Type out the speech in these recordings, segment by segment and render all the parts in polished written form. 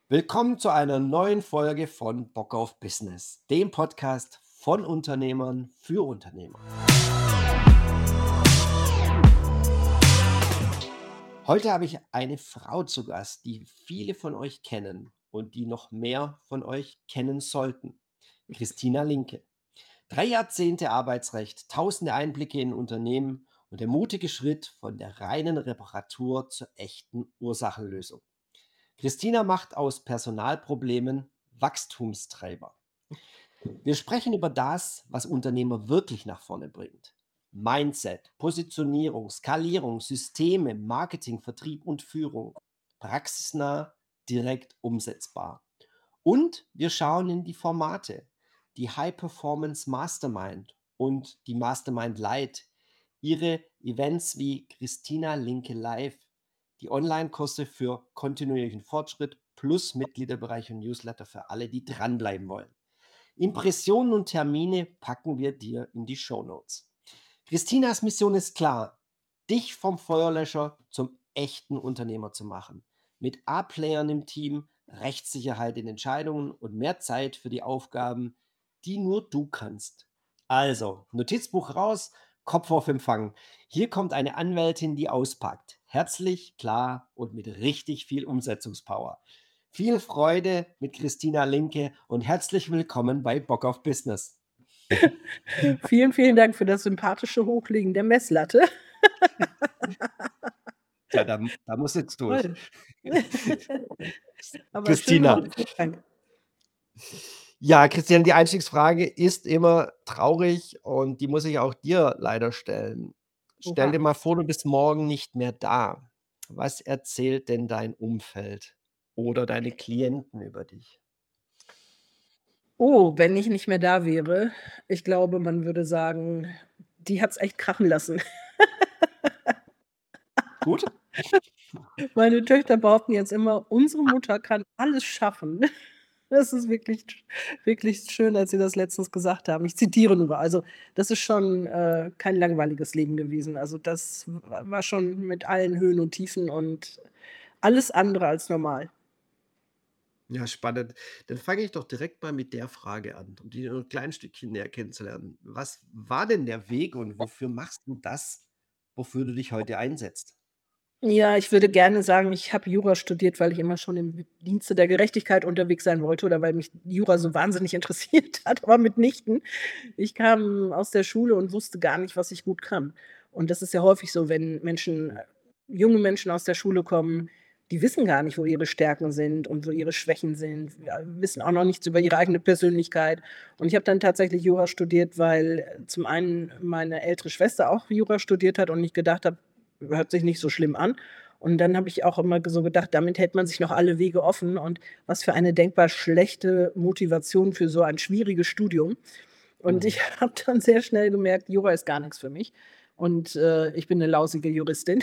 Willkommen zu einer neuen Folge von Bock auf Business, dem Podcast von Unternehmern für Unternehmer. Heute habe ich eine Frau zu Gast, die viele von euch kennen und die noch mehr von euch kennen sollten. Christina Linke. 3 Jahrzehnte Arbeitsrecht, tausende Einblicke in Unternehmen und der mutige Schritt von der reinen Reparatur zur echten Ursachenlösung. Christina macht aus Personalproblemen Wachstumstreiber. Wir sprechen über das, was Unternehmer wirklich nach vorne bringt. Mindset, Positionierung, Skalierung, Systeme, Marketing, Vertrieb und Führung. Praxisnah, direkt umsetzbar. Und wir schauen in die Formate, die High Performance Mastermind und die Mastermind Lite, ihre Events wie Christina Linke Live, die Online-Kurse für kontinuierlichen Fortschritt plus Mitgliederbereich und Newsletter für alle, die dranbleiben wollen. Impressionen und Termine packen wir dir in die Shownotes. Christinas Mission ist klar, dich vom Feuerlöscher zum echten Unternehmer zu machen. Mit A-Playern im Team, Rechtssicherheit in Entscheidungen und mehr Zeit für die Aufgaben, die nur du kannst. Also, Notizbuch raus, Kopf auf Empfang. Hier kommt eine Anwältin, die auspackt. Herzlich, klar und mit richtig viel Umsetzungspower. Viel Freude mit Christina Linke und herzlich willkommen bei Bock auf Business. Vielen, vielen Dank für das sympathische Hochlegen der Messlatte. Ja, da muss jetzt durch. Toll. Aber Christina. schön, vielen Dank. Ja, Christian, die Einstiegsfrage ist immer traurig und die muss ich auch dir leider stellen. Stell dir Oha. mal vor, du bist morgen nicht mehr da. Was erzählt denn dein Umfeld oder deine Klienten über dich? Oh, wenn ich nicht mehr da wäre, ich glaube, man würde sagen, die hat's echt krachen lassen. Gut? Meine Töchter behaupten jetzt immer, unsere Mutter kann alles schaffen. Das ist wirklich schön, als sie das letztens gesagt haben. Ich zitiere nur. Also, das ist schon, kein langweiliges Leben gewesen. Also, das war schon mit allen Höhen und Tiefen und alles andere als normal. Ja, spannend. Dann fange ich doch direkt mal mit der Frage an, um die nur 'n kleines Stückchen näher kennenzulernen. Was war denn der Weg und wofür machst du das, wofür du dich heute einsetzt? Ja, ich würde gerne sagen, ich habe Jura studiert, weil ich immer schon im Dienste der Gerechtigkeit unterwegs sein wollte oder weil mich Jura so wahnsinnig interessiert hat, aber mitnichten. Ich kam aus der Schule und wusste gar nicht, was ich gut kann. Und das ist ja häufig so, wenn junge Menschen aus der Schule kommen, die wissen gar nicht, wo ihre Stärken sind und wo ihre Schwächen sind, ja, wissen auch noch nichts über ihre eigene Persönlichkeit. Und ich habe dann tatsächlich Jura studiert, weil zum einen meine ältere Schwester auch Jura studiert hat und ich gedacht habe, hört sich nicht so schlimm an. Und dann habe ich auch immer so gedacht, damit hält man sich noch alle Wege offen und was für eine denkbar schlechte Motivation für so ein schwieriges Studium. Und Mhm. ich habe dann sehr schnell gemerkt, Jura ist gar nix für mich und, ich bin 'ne lausige Juristin.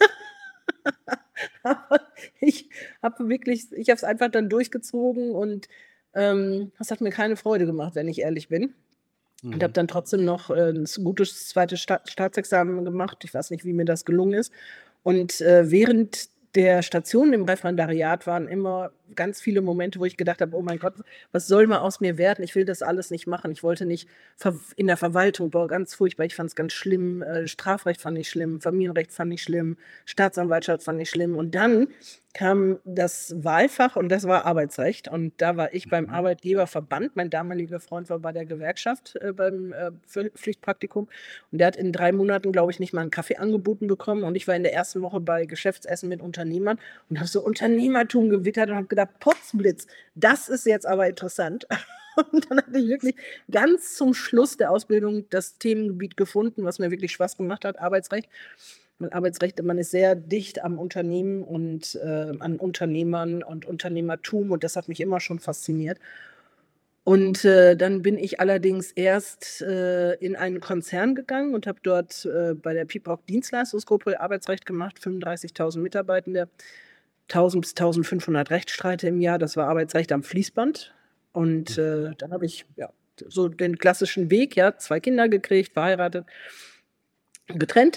Aber ich habe es einfach dann durchgezogen und, es hat mir keine Freude gemacht, wenn ich ehrlich bin. Und habe Mhm. dann trotzdem noch, 'n gutes zweites Staatsexamen gemacht. Ich weiß nicht, wie mir das gelungen ist. Und, während der Station im Referendariat waren immer ganz viele Momente, wo ich gedacht habe: „Oh mein Gott, was soll mal aus mir werden? Ich will das alles nicht machen.“ Ich wollte nicht in der Verwaltung, boah, ganz furchtbar. Ich fand es ganz schlimm. Strafrecht fand ich schlimm, Familienrecht fand ich schlimm, Staatsanwaltschaft fand ich schlimm. Und dann kam das Wahlfach und das war Arbeitsrecht. Und da war ich beim Mhm. Arbeitgeberverband. Mein damaliger Freund war bei der Gewerkschaft, beim, Pflichtpraktikum. Und der hat in 3 Monaten, glaube ich, nicht mal 'n Kaffee angeboten bekommen. Und ich war in der ersten Woche bei Geschäftsessen mit Unternehmern und habe so Unternehmertum gewittert und habe gedacht: „Potzblitz, das ist jetzt aber interessant.“ Und dann hatte ich wirklich ganz zum Schluss der Ausbildung das Themengebiet gefunden, was mir wirklich Spaß gemacht hat, Arbeitsrecht. Und Arbeitsrecht, man ist sehr dicht am Unternehmen und, an Unternehmern und Unternehmertum und das hat mich immer schon fasziniert. Und, dann bin ich allerdings erst, in einen Konzern gegangen und habe dort, bei der Pieprock Dienstleistungsgruppe Arbeitsrecht gemacht, 35.000 Mitarbeitende, 1.000 bis 1.500 Rechtsstreite im Jahr. Das war Arbeitsrecht am Fließband. Und, Mhm. dann habe ich, ja, so den klassischen Weg, ja, 2 Kinder gekriegt, verheiratet, getrennt.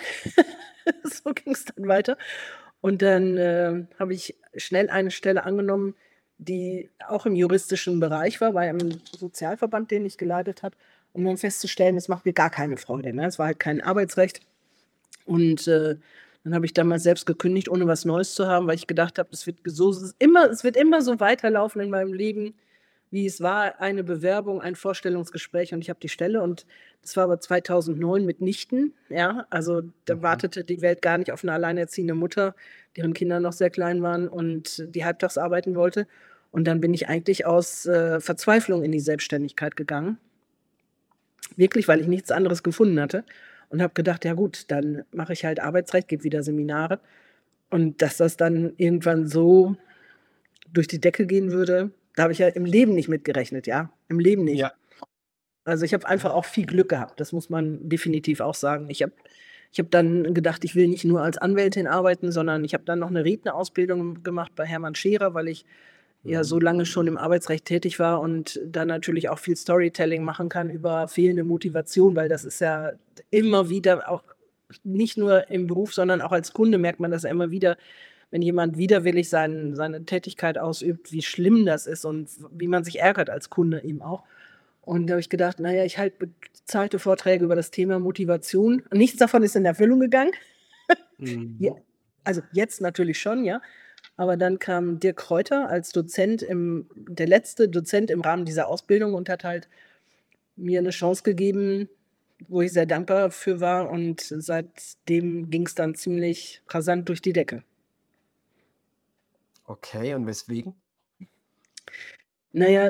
So ging's dann weiter. Und dann, habe ich schnell eine Stelle angenommen, die auch im juristischen Bereich war, bei einem Sozialverband, den ich geleitet habe, um dann festzustellen, es macht mir gar keine Freude, ne? Es war halt kein Arbeitsrecht und, dann habe ich damals selbst gekündigt, ohne was Neues zu haben, weil ich gedacht habe, es wird immer so weiterlaufen in meinem Leben, wie es war, eine Bewerbung, ein Vorstellungsgespräch und ich habe die Stelle und das war aber 2009 mitnichten, ja? Also, da Mhm. wartete die Welt gar nicht auf 'ne alleinerziehende Mutter, deren Kinder noch sehr klein waren und die halbtags arbeiten wollte. Und dann bin ich eigentlich aus, Verzweiflung in die Selbstständigkeit gegangen, wirklich, weil ich nichts anderes gefunden hatte und habe gedacht: „Ja gut, dann mache ich halt Arbeitsrecht, gebe wieder Seminare.“ Und dass das dann irgendwann so durch die Decke gehen würde, da habe ich ja im Leben nicht mit gerechnet, ja, im Leben nicht. Ja. Also, ich habe einfach auch viel Glück gehabt, das muss man definitiv auch sagen. Ich habe dann gedacht, ich will nicht nur als Anwältin arbeiten, sondern ich habe dann noch 'ne Rednerausbildung gemacht bei Hermann Scherer, weil ich ja Mhm. so lange schon im Arbeitsrecht tätig war und dann natürlich auch viel Storytelling machen kann über fehlende Motivation, weil das ist ja immer wieder auch nicht nur im Beruf, sondern auch als Kunde merkt man das ja immer wieder, wenn jemand widerwillig seine Tätigkeit ausübt, wie schlimm das ist und wie man sich ärgert als Kunde eben auch. Und da habe ich gedacht: „Na ja, ich halte bezahlte Vorträge über das Thema Motivation.“ Nichts davon ist in Erfüllung gegangen. Ja, Mhm. also jetzt natürlich schon, ja. Aber dann kam Dirk Kräuter als Dozent der letzte Dozent im Rahmen dieser Ausbildung und hat halt mir 'ne Chance gegeben, wo ich sehr dankbar für war und seitdem ging's dann ziemlich rasant durch die Decke. Okay, und weswegen? Na ja,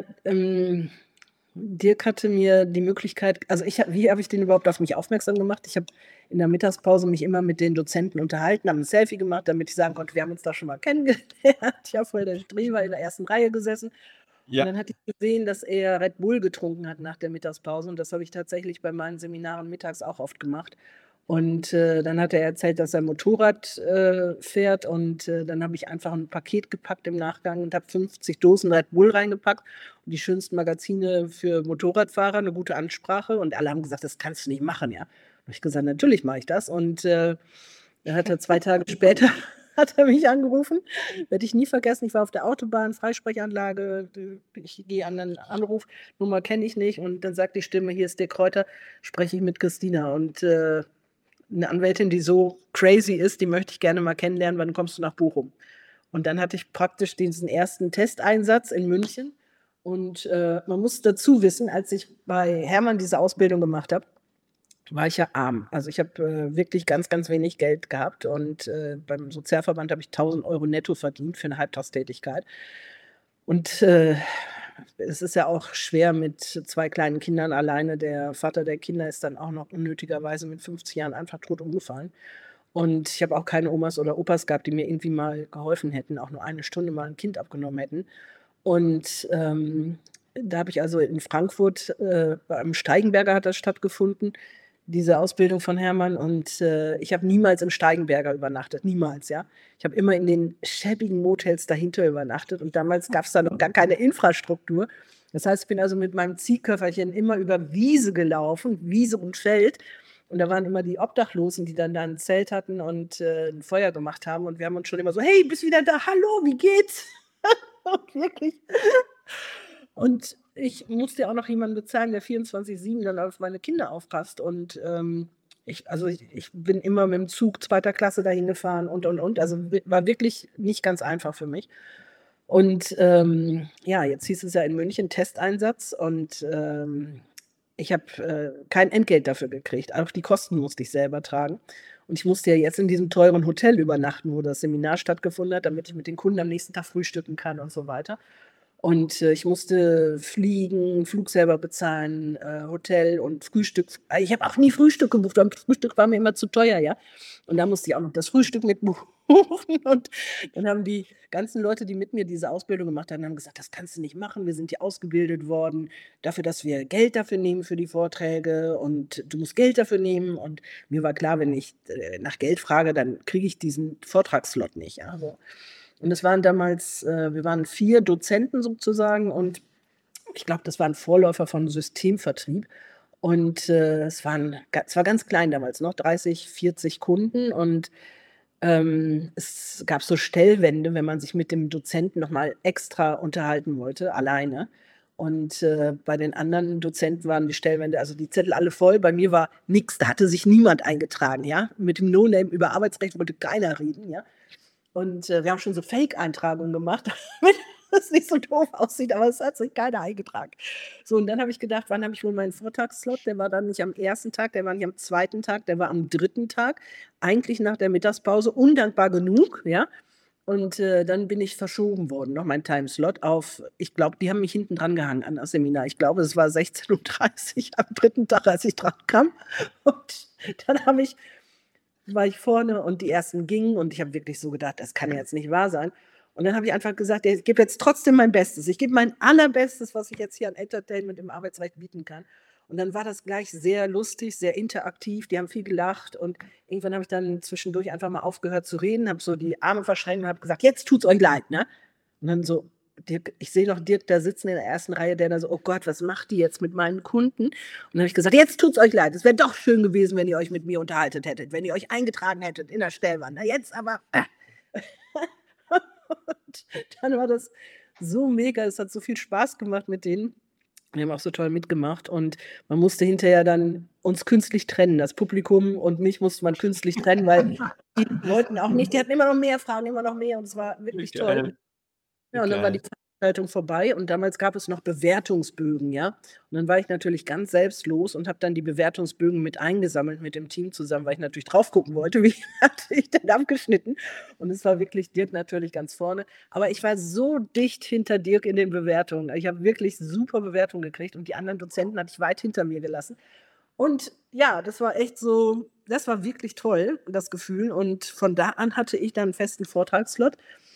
Dirk hatte mir die Möglichkeit also, wie habe ich den überhaupt auf mich aufmerksam gemacht? Ich habe in der Mittagspause mich immer mit den Dozenten unterhalten, haben 'n Selfie gemacht, damit ich sagen konnte: „Wir haben uns da schon mal kennengelernt.“ Ich habe voll der Streber in der ersten Reihe gesessen und Ja. dann hatte ich gesehen, dass er Red Bull getrunken hat nach der Mittagspause und das habe ich tatsächlich bei meinen Seminaren mittags auch oft gemacht. Und, dann hat er erzählt, dass er Motorrad, fährt und, dann habe ich einfach 'n Paket gepackt im Nachgang und habe 50 Dosen Red Bull reingepackt und die schönsten Magazine für Motorradfahrer, 'ne gute Ansprache und alle haben gesagt: „Das kannst du nicht machen“, ja. Habe ich gesagt: „Natürlich mache ich das.“ Und, dann hat er 2 Tage später hat er mich angerufen, werde ich nie vergessen. Ich war auf der Autobahn, Freisprechanlage, ich gehe an 'nen Anruf, Nummer kenne ich nicht und dann sagt die Stimme: „Hier ist Dirk Kräuter, spreche ich mit Christina?“ Und, 'ne Anwältin, die so crazy ist, die möchte ich gerne mal kennenlernen. Wann kommst du nach Bochum? Und dann hatte ich praktisch diesen ersten Testeinsatz in München. Und, man muss dazu wissen, als ich bei Hermann diese Ausbildung gemacht habe, war ich ja arm. Also, ich habe, wirklich ganz, ganz wenig Geld gehabt und, beim Sozialverband habe ich 1.000 € netto verdient für 'ne Halbtagstätigkeit. Und, es ist ja auch schwer mit 2 kleinen Kindern alleine. Der Vater der Kinder ist dann auch noch unnötigerweise mit 50 Jahren einfach tot umgefallen. Und ich habe auch keine Omas oder Opas gehabt, die mir irgendwie mal geholfen hätten, auch nur eine Stunde mal 'n Kind abgenommen hätten. Und, da habe ich also in Frankfurt, beim Steigenberger hat das stattgefunden, diese Ausbildung von Hermann und, ich habe niemals im Steigenberger übernachtet, niemals, ja. Ich habe immer in den schäbigen Motels dahinter übernachtet und damals gab's da noch gar keine Infrastruktur. Das heißt, ich bin also mit meinem Ziehköfferchen immer über Wiese gelaufen, Wiese und Feld. Und da waren immer die Obdachlosen, die dann da 'n Zelt hatten und, 'n Feuer gemacht haben und wir haben uns schon immer so: „Hey, bist wieder da? Hallo, wie geht's?“ Wirklich. Und ich musste ja auch noch jemanden bezahlen, der 24/7 dann auf meine Kinder aufpasst und, ich bin immer mit'm Zug 2. Klasse dahin gefahren und. Also, war wirklich nicht ganz einfach für mich. Und, ja, jetzt hieß es ja in München Testeinsatz und, ich habe, kein Entgelt dafür gekriegt. Auch die Kosten musste ich selber tragen. Und ich musste ja jetzt in diesem teuren Hotel übernachten, wo das Seminar stattgefunden hat, damit ich mit den Kunden am nächsten Tag frühstücken kann und so weiter. Und, ich musste fliegen, Flug selber bezahlen, Hotel und Frühstück. Ich habe auch nie Frühstück gebucht, weil Frühstück war mir immer zu teuer, ja. Und da musste ich auch noch das Frühstück mit buchen. Und dann haben die ganzen Leute, die mit mir diese Ausbildung gemacht haben, haben gesagt: „Das kannst du nicht machen. Wir sind hier ausgebildet worden dafür, dass wir Geld dafür nehmen für die Vorträge und du musst Geld dafür nehmen.“ Und mir war klar, wenn ich, nach Geld frage, dann kriege ich diesen Vortragsslot nicht, ja, so. Und es waren damals wir waren 4 Dozenten sozusagen und ich glaube, das war 'n Vorläufer von Systemvertrieb. Und, es war ganz klein damals noch, 30, 40 Kunden und Es gab so Stellwände, wenn man sich mit dem Dozenten noch mal extra unterhalten wollte, alleine. Und, bei den anderen Dozenten waren die Stellwände also die Zettel alle voll. Bei mir war nix, da hatte sich niemand eingetragen, ja? Mit dem No-Name über Arbeitsrecht wollte keiner reden, ja? Und, wir haben schon so Fake-Eintragungen gemacht, damit das nicht so doof aussieht, aber es hat sich keiner eingetragen. So, und dann habe ich gedacht: „Wann habe ich wohl meinen Vortagsslot?“ Der war dann nicht am ersten Tag, der war nicht am zweiten Tag, der war am dritten Tag, eigentlich nach der Mittagspause, undankbar genug, ja? Und, dann bin ich verschoben worden, noch mein Timeslot auf ich glaube, die haben mich hinten dran gehangen an das Seminar. Ich glaube, es war 16:30 am dritten Tag, als ich drankam. Und dann war ich vorne und die ersten gingen und ich habe wirklich so gedacht: „Das kann ja jetzt nicht wahr sein.“ Und dann habe ich einfach gesagt: „Ja, ich gebe jetzt trotzdem mein Bestes. Ich gebe mein Allerbestes, was ich jetzt hier an Entertainment im Arbeitsrecht bieten kann.“ Und dann war das gleich sehr lustig, sehr interaktiv. Die haben viel gelacht und irgendwann habe ich dann zwischendurch einfach mal aufgehört zu reden, habe so die Arme verschränkt und habe gesagt: „Jetzt tut's euch leid, ne?“ Und dann so Dirk ich sehe noch Dirk da sitzen in der ersten Reihe, der da so: „Oh Gott, was macht die jetzt mit meinen Kunden?“ Und dann habe ich gesagt: „Jetzt tut's euch leid. Es wäre doch schön gewesen, wenn ihr euch mit mir unterhalten hättet, wenn ihr euch eingetragen hättet in der Stellwand. Na, jetzt aber“ Und dann war das so mega. Es hat so viel Spaß gemacht mit denen. Die haben auch so toll mitgemacht und man musste hinterher dann uns künstlich trennen. Das Publikum und mich musste man künstlich trennen, weil die wollten auch nicht die hatten immer noch mehr Fragen, immer noch mehr und es war Wie wirklich toll. geil, wie Ja, und dann war die geil. Veranstaltung vorbei und damals gab es noch Bewertungsbögen, ja? Und dann war ich natürlich ganz selbstlos und habe dann die Bewertungsbögen mit eingesammelt mit dem Team zusammen, weil ich natürlich drauf gucken wollte, wie hatte ich denn abgeschnitten? Und es war wirklich Dirk natürlich ganz vorne. Aber ich war so dicht hinter Dirk in den Bewertungen. Ich habe wirklich super Bewertungen gekriegt und die anderen Dozenten hatte ich weit hinter mir gelassen. Und ja, das war echt so das war wirklich toll, das Gefühl. Und von da an hatte ich dann 'n festen Vortragsslot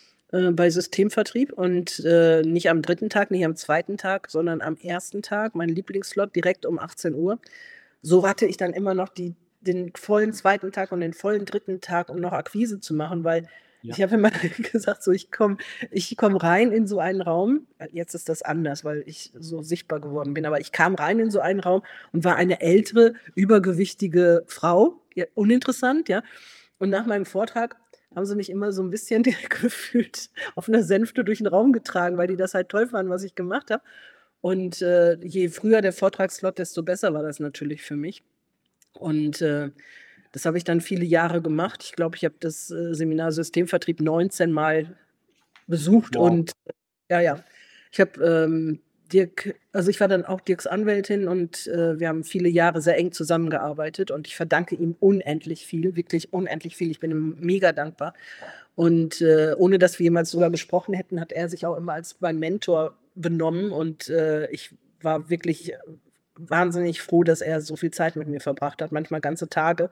bei Systemvertrieb und, nicht am dritten Tag, nicht am zweiten Tag, sondern am ersten Tag, mein Lieblingsslot direkt um 18 Uhr. So hatte ich dann immer noch den vollen zweiten Tag und den vollen dritten Tag, um noch Akquise zu machen, weil Ja. ich habe immer gesagt, so ich komme rein in so einen Raum jetzt ist das anders, weil ich so sichtbar geworden bin, aber ich kam rein in so einen Raum und war eine ältere, übergewichtige Frau, ja, uninteressant, ja? Und nach meinem Vortrag haben sie mich immer so 'n bisschen gefühlt auf 'ner Sänfte durch 'n Raum getragen, weil die das halt toll fanden, was ich gemacht habe. Und, je früher der Vortragsslot, desto besser war das natürlich für mich. Und, das habe ich dann viele Jahre gemacht. Ich glaube, ich habe das, Seminar Systemvertrieb 19 Mal besucht Wow. und ja, ja. Ich habe, Dirk also, ich war dann auch Dirks Anwältin und, wir haben viele Jahre sehr eng zusammengearbeitet und ich verdanke ihm unendlich viel, wirklich unendlich viel. Ich bin ihm mega dankbar. Und, ohne dass wir jemals drüber gesprochen hätten, hat er sich auch immer als mein Mentor benommen und, ich war wirklich wahnsinnig froh, dass er so viel Zeit mit mir verbracht hat, manchmal ganze Tage.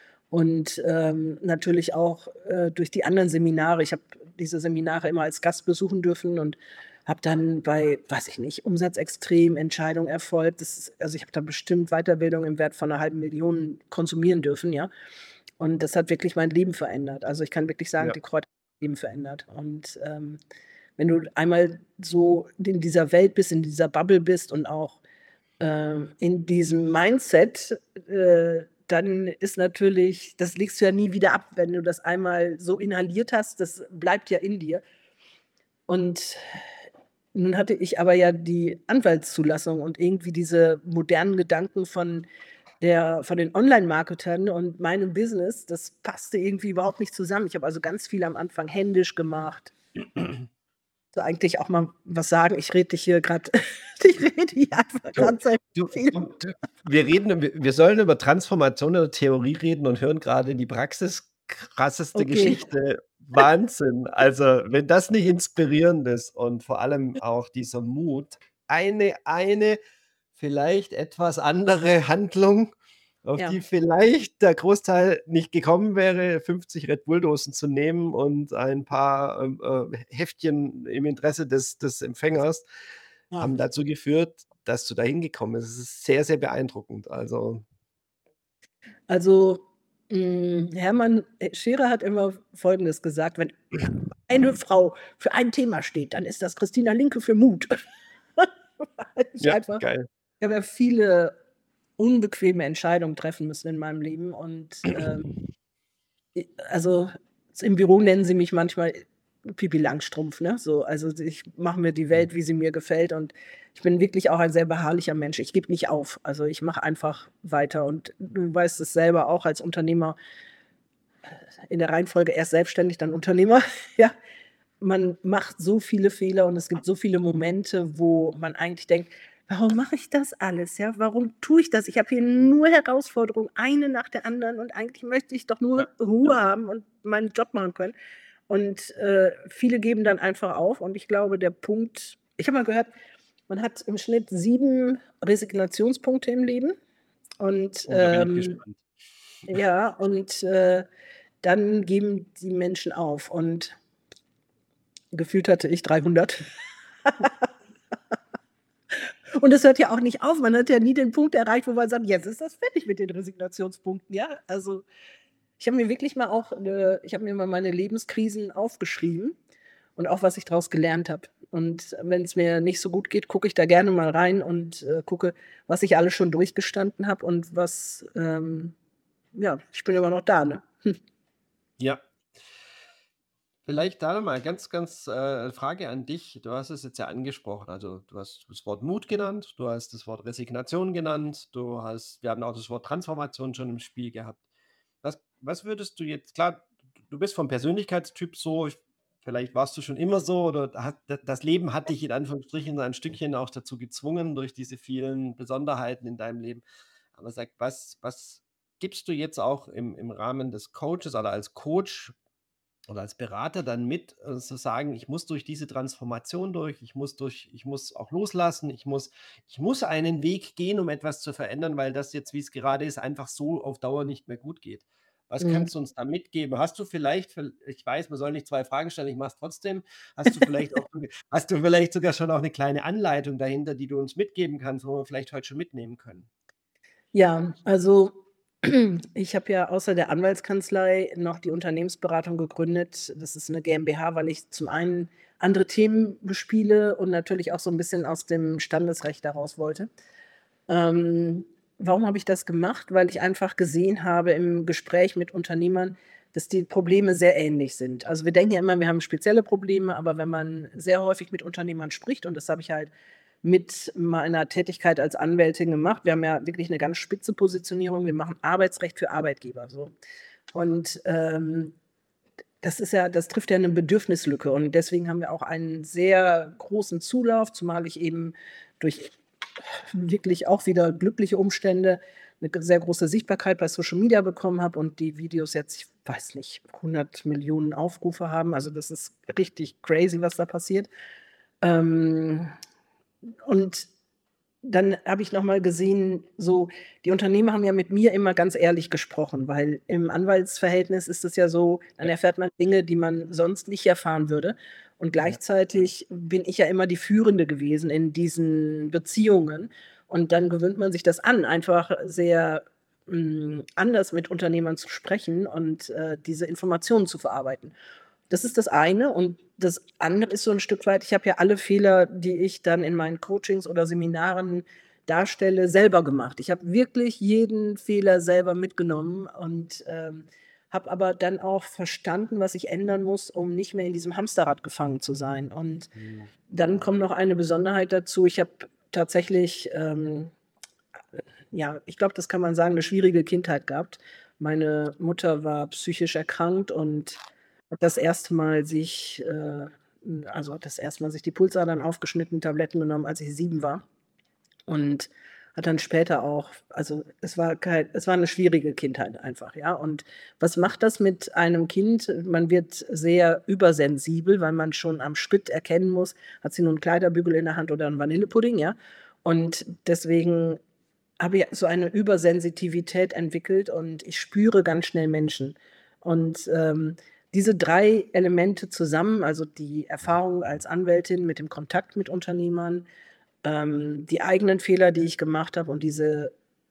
Und, natürlich auch, durch die anderen Seminare. Ich habe diese Seminare immer als Gast besuchen dürfen und habe dann bei, weiß ich nicht, Umsatzextrem, Entscheidung Erfolg also, ich habe da bestimmt Weiterbildung im Wert von 1.500.000 konsumieren dürfen, ja? Und das hat wirklich mein Leben verändert. Also, ich kann wirklich sagen, Ja. die Kräuter haben mein Leben verändert. Und, wenn du einmal so in dieser Welt bist, in dieser Bubble bist und auch, in diesem Mindset, dann ist natürlich das legst du ja nie wieder ab, wenn du das einmal so inhaliert hast, das bleibt ja in dir. Und nun hatte ich aber ja die Anwaltszulassung und irgendwie diese modernen Gedanken von den Online-Marketern und meinem Business, das passte irgendwie überhaupt nicht zusammen. Ich habe also ganz viel am Anfang händisch gemacht. So eigentlich auch mal was sagen. Ich rede dich hier grad ich rede hier einfach Du grad seit du viel. du wir sollen über Transformation oder Theorie reden und hören grade die Praxis krasseste Okay. Geschichte. Wahnsinn. Also, wenn das nicht inspirierend ist und vor allem auch dieser Mut, eine vielleicht etwas andere Handlung, auf Ja. die vielleicht der Großteil nicht gekommen wäre, 50 Red Bull-Dosen zu nehmen und ein paar, Heftchen im Interesse des Empfängers, Ja. haben dazu geführt, dass du da hingekommen bist. Es ist sehr, sehr beeindruckend. Also, Also, Hermann, Scherer hat immer Folgendes gesagt: „Wenn eine Frau für ein Thema steht, dann ist das Christina Linke für Mut.“ Weil ich ja, einfach geil. ich habe ja viele unbequeme Entscheidungen treffen müssen in meinem Leben und, also im Büro nennen sie mich manchmal Pipi Langstrumpf, ne? So, also ich mache mir die Mhm. Welt, wie sie mir gefällt und ich bin wirklich auch ein sehr beharrlicher Mensch. Ich gebe nicht auf. Also, ich mache einfach weiter und du weißt es selber auch als Unternehmer in der Reihenfolge erst selbstständig, dann Unternehmer, ja. Man macht so viele Fehler und es gibt so viele Momente, wo man eigentlich denkt: „Warum mache ich das alles, ja? Warum tue ich das? Ich habe hier nur Herausforderungen, eine nach der anderen und eigentlich möchte ich doch Ja, nur Ruhe haben und meinen Job machen können.“ Und, viele geben dann einfach auf und ich glaube, der Punkt ich habe mal gehört, man hat im Schnitt 7 Resignationspunkte im Leben und, oh, da bin ich gespannt. ja, und, dann geben die Menschen auf und gefühlt hatte ich 300. Und es hört ja auch nicht auf. Man hat ja nie den Punkt erreicht, wo man sagt: „Jetzt ist das fertig mit den Resignationspunkten“, ja? Also, ich habe mir mal meine Lebenskrisen aufgeschrieben und auch, was ich daraus gelernt habe. Und wenn es mir nicht so gut geht, gucke ich da gerne mal rein und, gucke, was ich alles schon durchgestanden habe und was, ja, ich bin immer noch da, ne? Ja. Vielleicht da noch mal ganz, Frage an dich. Du hast es jetzt ja angesprochen. Also, du hast das Wort Mut genannt, du hast das Wort Resignation genannt, wir haben auch das Wort Transformation schon im Spiel gehabt. Was würdest du jetzt klar, du bist vom Persönlichkeitstyp so, vielleicht warst du schon immer so oder hat das Leben hat dich in Anführungsstrichen ein Stückchen auch dazu gezwungen durch diese vielen Besonderheiten in deinem Leben. Aber sag, was gibst du jetzt auch im Rahmen des Coaches oder als Coach oder als Berater dann mit, zu sagen: „Ich muss durch diese Transformation durch, ich muss auch loslassen, ich muss einen Weg gehen, um etwas zu verändern, weil das jetzt, wie es gerade ist, einfach so auf Dauer nicht mehr gut geht.“ Was Mhm. kannst du uns da mitgeben? Hast du vielleicht ich weiß, man soll nicht 2 Fragen stellen, ich mache es trotzdem. Hast du vielleicht sogar schon auch eine kleine Anleitung dahinter, die du uns mitgeben kannst, wo wir vielleicht heute schon mitnehmen können? Ja, also ich habe ja außer der Anwaltskanzlei noch die Unternehmensberatung gegründet. Das ist 'ne GmbH, weil ich zum einen andere Themen bespiele und natürlich auch so 'n bisschen aus dem Standesrecht heraus wollte. Ähm, warum habe ich das gemacht? Weil ich einfach gesehen habe im Gespräch mit Unternehmern, dass die Probleme sehr ähnlich sind. Also, wir denken ja immer, wir haben spezielle Probleme, aber wenn man sehr häufig mit Unternehmern spricht, und das habe ich halt mit meiner Tätigkeit als Anwältin gemacht. Wir haben ja wirklich 'ne ganz spitze Positionierung. Wir machen Arbeitsrecht für Arbeitgeber, so. Und, das trifft ja 'ne Bedürfnislücke und deswegen haben wir auch einen sehr großen Zulauf, zumal ich eben durch wirklich auch wieder glückliche Umstände 'ne sehr große Sichtbarkeit bei Social Media bekommen habe und die Videos jetzt, ich weiß nicht, 100 Millionen Aufrufe haben. Also, das ist richtig crazy, was da passiert. Ähm, und dann habe ich noch mal gesehen, so, die Unternehmer haben ja mit mir immer ganz ehrlich gesprochen, weil im Anwaltsverhältnis ist es ja so, dann Ja, erfährt man Dinge, die man sonst nicht erfahren würde. Und ja. gleichzeitig bin ich ja immer die Führende gewesen in diesen Beziehungen. Und dann gewöhnt man sich das an, einfach sehr, anders mit Unternehmern zu sprechen und, diese Informationen zu verarbeiten. Das ist das eine und das andere ist so 'n Stück weit, ich habe ja alle Fehler, die ich dann in meinen Coachings oder Seminaren darstelle, selber gemacht. Ich habe wirklich jeden Fehler selber mitgenommen und, habe aber dann auch verstanden, was ich ändern muss, um nicht mehr in diesem Hamsterrad gefangen zu sein. Und Mhm. dann kommt noch eine Besonderheit dazu. Ich habe tatsächlich, ja, ich glaube, das kann man sagen, 'ne schwierige Kindheit gehabt. Meine Mutter war psychisch erkrankt und hat das erste Mal sich, hat das erste Mal sich die Pulsadern aufgeschnitten, Tabletten genommen, als ich 7 war und hat dann später auch, also, es war 'ne schwierige Kindheit einfach, ja. Und was macht das mit einem Kind? Man wird sehr übersensibel, weil man schon am Schritt erkennen muss, hat sie nun 'n Kleiderbügel in der Hand oder 'n Vanillepudding, ja? Und deswegen habe ich so eine Übersensitivität entwickelt und ich spüre ganz schnell Menschen. Und, diese 3 Elemente zusammen, also die Erfahrung als Anwältin mit dem Kontakt mit Unternehmern, die eigenen Fehler, die ich gemacht habe und diese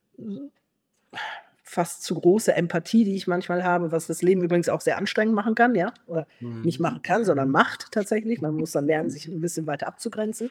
fast zu große Empathie, die ich manchmal habe, was das Leben übrigens auch sehr anstrengend machen kann, ja, oder nicht Mhm. machen kann, sondern macht tatsächlich. Man muss dann lernen, sich 'n bisschen weiter abzugrenzen.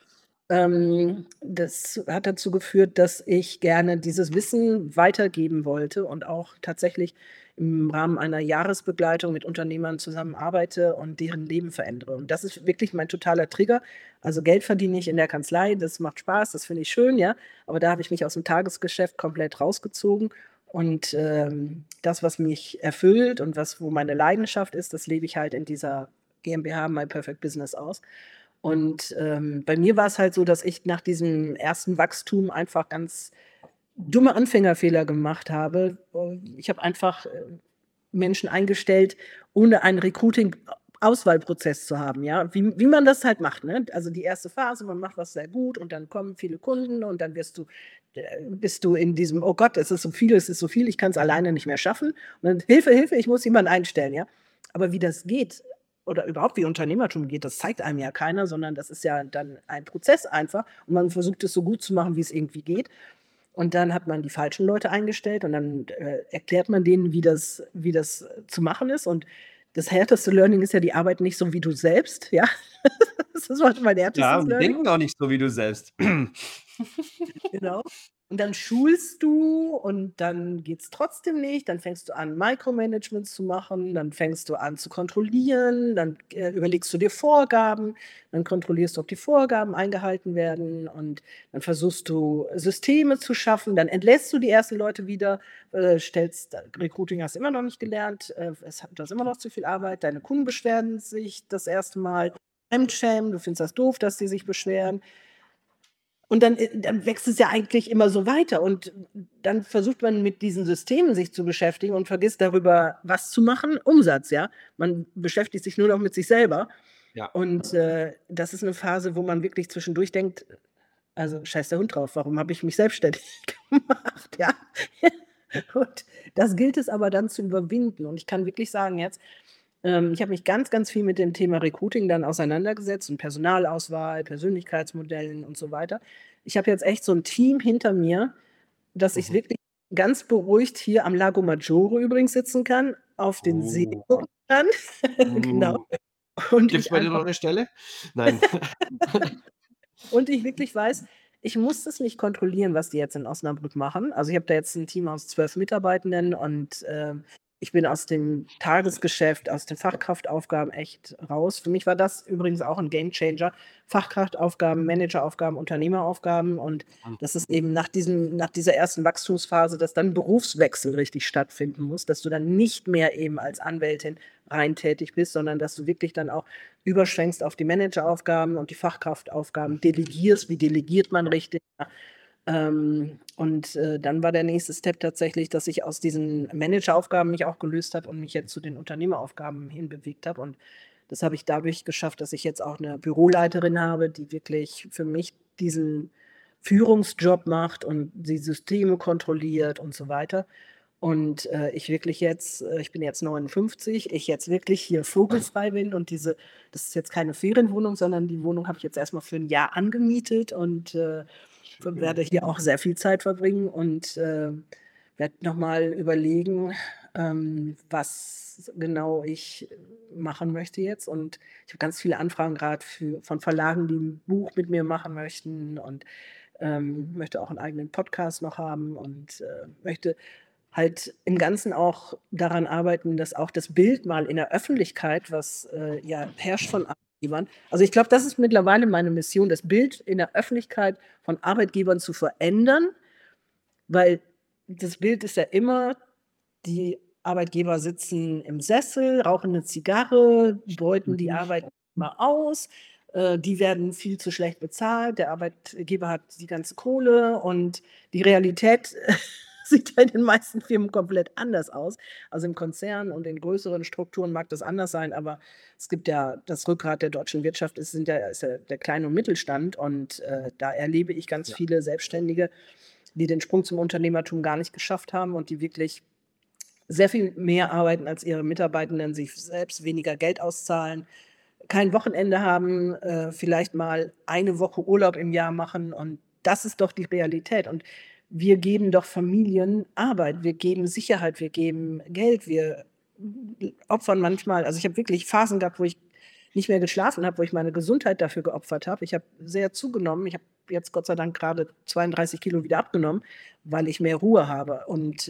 Das hat dazu geführt, dass ich gerne dieses Wissen weitergeben wollte und auch tatsächlich im Rahmen einer Jahresbegleitung mit Unternehmern zusammenarbeite und deren Leben verändere. Und das ist wirklich mein totaler Trigger. Also Geld verdiene ich in der Kanzlei, das macht Spaß, das finde ich schön, ja. Aber da habe ich mich aus dem Tagesgeschäft komplett rausgezogen. Und das, was mich erfüllt und wo meine Leidenschaft ist, das lebe ich halt in dieser GmbH My Perfect Business aus. Und bei mir war es halt so, dass ich nach diesem ersten Wachstum einfach ganz dumme Anfängerfehler gemacht habe. Ich habe einfach Menschen eingestellt, ohne einen Recruiting-Auswahlprozess zu haben, ja. Wie man das halt macht, ne? Also die erste Phase, man macht was sehr gut und dann kommen viele Kunden und dann bist du in diesem, oh Gott, es ist so viel, ich kann es alleine nicht mehr schaffen. Und dann, Hilfe, Hilfe, ich muss jemanden einstellen, ja. Aber wie das geht oder überhaupt wie Unternehmertum geht, das zeigt einem ja keiner, sondern das ist ja dann ein Prozess einfach und man versucht es so gut zu machen, wie es irgendwie geht. Und dann hat man die falschen Leute eingestellt und dann erklärt man denen, wie das zu machen ist. Und das härteste Learning ist ja, die arbeiten nicht so wie du selbst, ja. Das war mein Ja, härtestes und die Learning. denken auch nicht so wie du selbst. Genau. Und dann schulst du und dann geht's trotzdem nicht. Dann fängst du an, Micromanagement zu machen, dann fängst du an zu kontrollieren, dann überlegst du dir Vorgaben, dann kontrollierst du, ob die Vorgaben eingehalten werden und dann versuchst du Systeme zu schaffen, dann entlässt du die ersten Leute wieder, stellst Recruiting hast du immer noch nicht gelernt, du hast immer noch zu viel Arbeit, deine Kunden beschweren sich das erste Mal, Fremdschämen, du findest das doof, dass die sich beschweren. Und dann wächst es ja eigentlich immer so weiter und dann versucht man mit diesen Systemen sich zu beschäftigen und vergisst darüber, was zu machen, Umsatz, ja. Man beschäftigt sich nur noch mit sich selber Ja. und das ist 'ne Phase, wo man wirklich zwischendurch denkt: „Also, scheiß der Hund drauf, warum habe ich mich selbstständig gemacht?“ Ja. Und das gilt es aber dann zu überwinden und ich kann wirklich sagen jetzt, ich habe mich ganz, ganz viel mit dem Thema Recruiting dann auseinandergesetzt und Personalauswahl, Persönlichkeitsmodellen und so weiter. Ich habe jetzt echt so 'n Team hinter mir, dass ich Mhm. wirklich ganz beruhigt hier am Lago Maggiore übrigens sitzen kann, auf den See Oh. gucken kann. Genau. Und Gibt's ich bei dir einfach noch 'ne Stelle? Nein. und ich wirklich weiß, ich muss das nicht kontrollieren, was die jetzt in Osnabrück machen. Also, ich habe da jetzt 'n Team aus 12 Mitarbeitenden und ich bin aus dem Tagesgeschäft, aus den Fachkraftaufgaben echt raus. Für mich war das übrigens auch 'n Gamechanger. Fachkraftaufgaben, Manageraufgaben, Unternehmeraufgaben und Mhm. das ist eben nach dieser ersten Wachstumsphase, dass dann Berufswechsel richtig stattfinden muss, dass du dann nicht mehr eben als Anwältin rein tätig bist, sondern dass du wirklich dann auch überschwenkst auf die Manageraufgaben und die Fachkraftaufgaben delegierst. Wie delegiert man richtig? Ja. Dann war der nächste Step tatsächlich, dass ich aus diesen Manageraufgaben mich auch gelöst habe und mich jetzt zu den Unternehmeraufgaben hinbewegt habe. Und das habe ich dadurch geschafft, dass ich jetzt auch 'ne Büroleiterin habe, die wirklich für mich diesen Führungsjob macht und die Systeme kontrolliert und so weiter. Und ich bin jetzt 59, ich jetzt wirklich hier vogelfrei bin und das ist jetzt keine Ferienwohnung, sondern die Wohnung habe ich jetzt erst mal für 'n Jahr angemietet und Schön. werde hier auch sehr viel Zeit verbringen und werde noch mal überlegen, was genau ich machen möchte jetzt. Und ich habe ganz viele Anfragen grad von Verlagen, die 'n Buch mit mir machen möchten und möchte auch 'n eigenen Podcast noch haben und möchte halt im Ganzen auch daran arbeiten, dass auch das Bild mal in der Öffentlichkeit, was ja herrscht von Arbeitgebern, also, ich glaube, das ist mittlerweile meine Mission, das Bild in der Öffentlichkeit von Arbeitgebern zu verändern, weil das Bild ist ja immer, die Arbeitgeber sitzen im Sessel, rauchen 'ne Zigarre, beuten die Mhm. Arbeitnehmer aus, die werden viel zu schlecht bezahlt, der Arbeitgeber hat die ganze Kohle und die Realität sieht ja in den meisten Firmen komplett anders aus. Also, im Konzern und in größeren Strukturen mag das anders sein, aber es gibt ja das Rückgrat der deutschen Wirtschaft ist ja der Klein und Mittelstand und da erlebe ich ganz Ja. viele Selbstständige, die den Sprung zum Unternehmertum gar nicht geschafft haben und die wirklich sehr viel mehr arbeiten als ihre Mitarbeitenden, sich selbst weniger Geld auszahlen, kein Wochenende haben, vielleicht mal eine Woche Urlaub im Jahr machen und das ist doch die Realität. Und wir geben doch Familien Arbeit, wir geben Sicherheit, wir geben Geld, wir opfern manchmal, also, ich habe wirklich Phasen gehabt, wo ich nicht mehr geschlafen habe, wo ich meine Gesundheit dafür geopfert habe. Ich habe sehr zugenommen. Ich habe jetzt Gott sei Dank gerade 32 Kilo wieder abgenommen, weil ich mehr Ruhe habe und,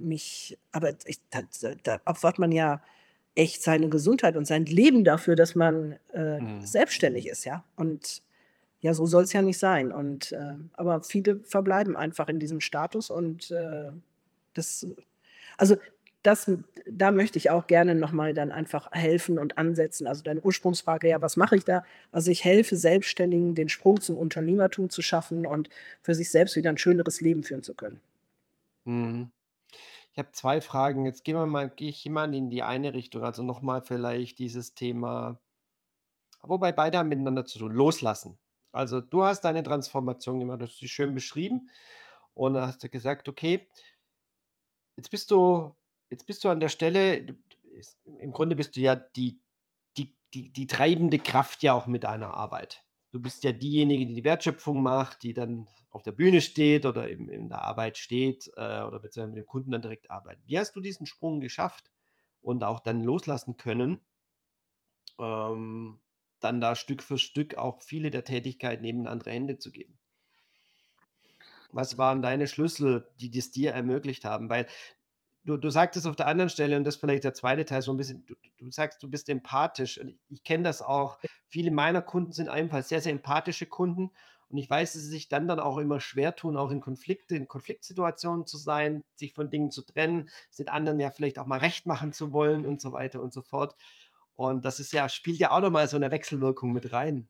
da opfert man ja echt seine Gesundheit und sein Leben dafür, dass man, Mhm. selbstständig ist, ja? Und ja, so soll's ja nicht sein und, aber viele verbleiben einfach in diesem Status und, das also, das da möchte ich auch gerne noch mal dann einfach helfen und ansetzen. Also, deine Ursprungsfrage, ja, was mache ich da? Also, ich helfe Selbstständigen, den Sprung zum Unternehmertum zu schaffen und für sich selbst wieder 'n schöneres Leben führen zu können. Mhm. Ich habe 2 Fragen. Jetzt gehe ich mal in die eine Richtung, also noch mal vielleicht dieses Thema, wobei beide haben miteinander zu tun, loslassen. Also, du hast deine Transformation gemacht, du hast sie schön beschrieben und da hast du gesagt: „Okay, jetzt bist du jetzt bist du an der Stelle, du es im Grunde bist du ja die treibende Kraft ja auch mit deiner Arbeit. Du bist ja diejenige, die die Wertschöpfung macht, die dann auf der Bühne steht oder in der Arbeit steht, oder beziehungsweise mit dem Kunden dann direkt arbeitet. Wie hast du diesen Sprung geschafft und auch dann loslassen können, ähm, dann da Stück für Stück auch viele der Tätigkeiten eben in andere Hände zu geben? Was waren deine Schlüssel, die das dir ermöglicht haben? Weil du sagtest auf der anderen Stelle, und das ist vielleicht der zweite Teil so ein bisschen, du sagst, du bist empathisch und ich kenne das auch. Viele meiner Kunden sind ebenfalls sehr, sehr empathische Kunden und ich weiß, dass sie sich dann auch immer schwer tun, auch in Konfliktsituationen zu sein, sich von Dingen zu trennen, es den anderen ja vielleicht auch mal recht machen zu wollen und so weiter und so fort. Und das ist ja spielt ja auch noch mal so eine Wechselwirkung mit rein.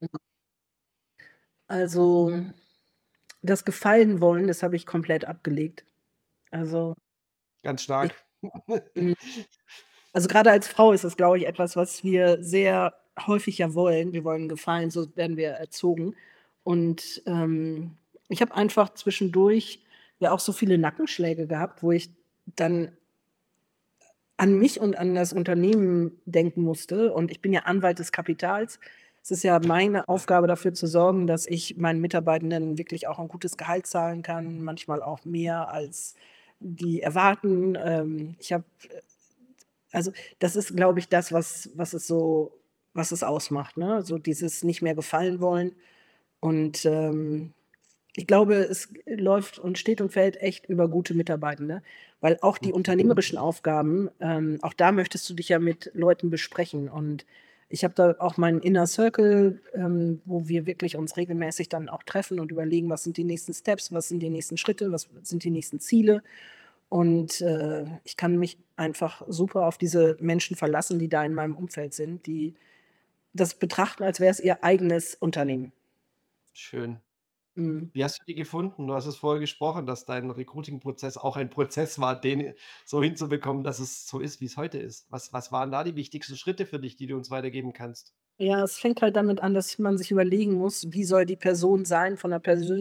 Also, das Gefallen wollen, das habe ich komplett abgelegt. Also, Ganz ich stark. hm, also, grade als Frau ist das, glaube ich, etwas, was wir sehr häufig ja wollen. Wir wollen gefallen, so werden wir erzogen. Und, ich habe einfach zwischendurch ja auch so viele Nackenschläge gehabt, wo ich dann an mich und an das Unternehmen denken musste. Und ich bin ja Anwalt des Kapitals. Es ist ja meine Aufgabe, dafür zu sorgen, dass ich meinen Mitarbeitenden wirklich auch ein gutes Gehalt zahlen kann, manchmal auch mehr, als die erwarten. Ich habe also, das ist, glaube ich, das, was es ausmacht, ne? So dieses nicht mehr gefallen wollen. Und, ich glaube, es läuft und steht und fällt echt über gute Mitarbeitende, weil auch die unternehmerischen Aufgaben, auch da möchtest du dich ja mit Leuten besprechen. Und ich habe da auch meinen Inner Circle, wo wir wirklich uns regelmäßig dann auch treffen und überlegen, was sind die nächsten Steps, was sind die nächsten Schritte, was sind die nächsten Ziele. Und, ich kann mich einfach super auf diese Menschen verlassen, die da in meinem Umfeld sind, die das betrachten, als wäre es ihr eigenes Unternehmen. Schön. Mhm. Wie hast du die gefunden? Du hast es vorher gesprochen, dass dein Recruiting-Prozess auch ein Prozess war, den so hinzubekommen, dass es so ist, wie es heute ist. Was waren da die wichtigsten Schritte für dich, die du uns weitergeben kannst? Ja, es fängt halt damit an, dass man sich überlegen muss, wie soll die Person sein von der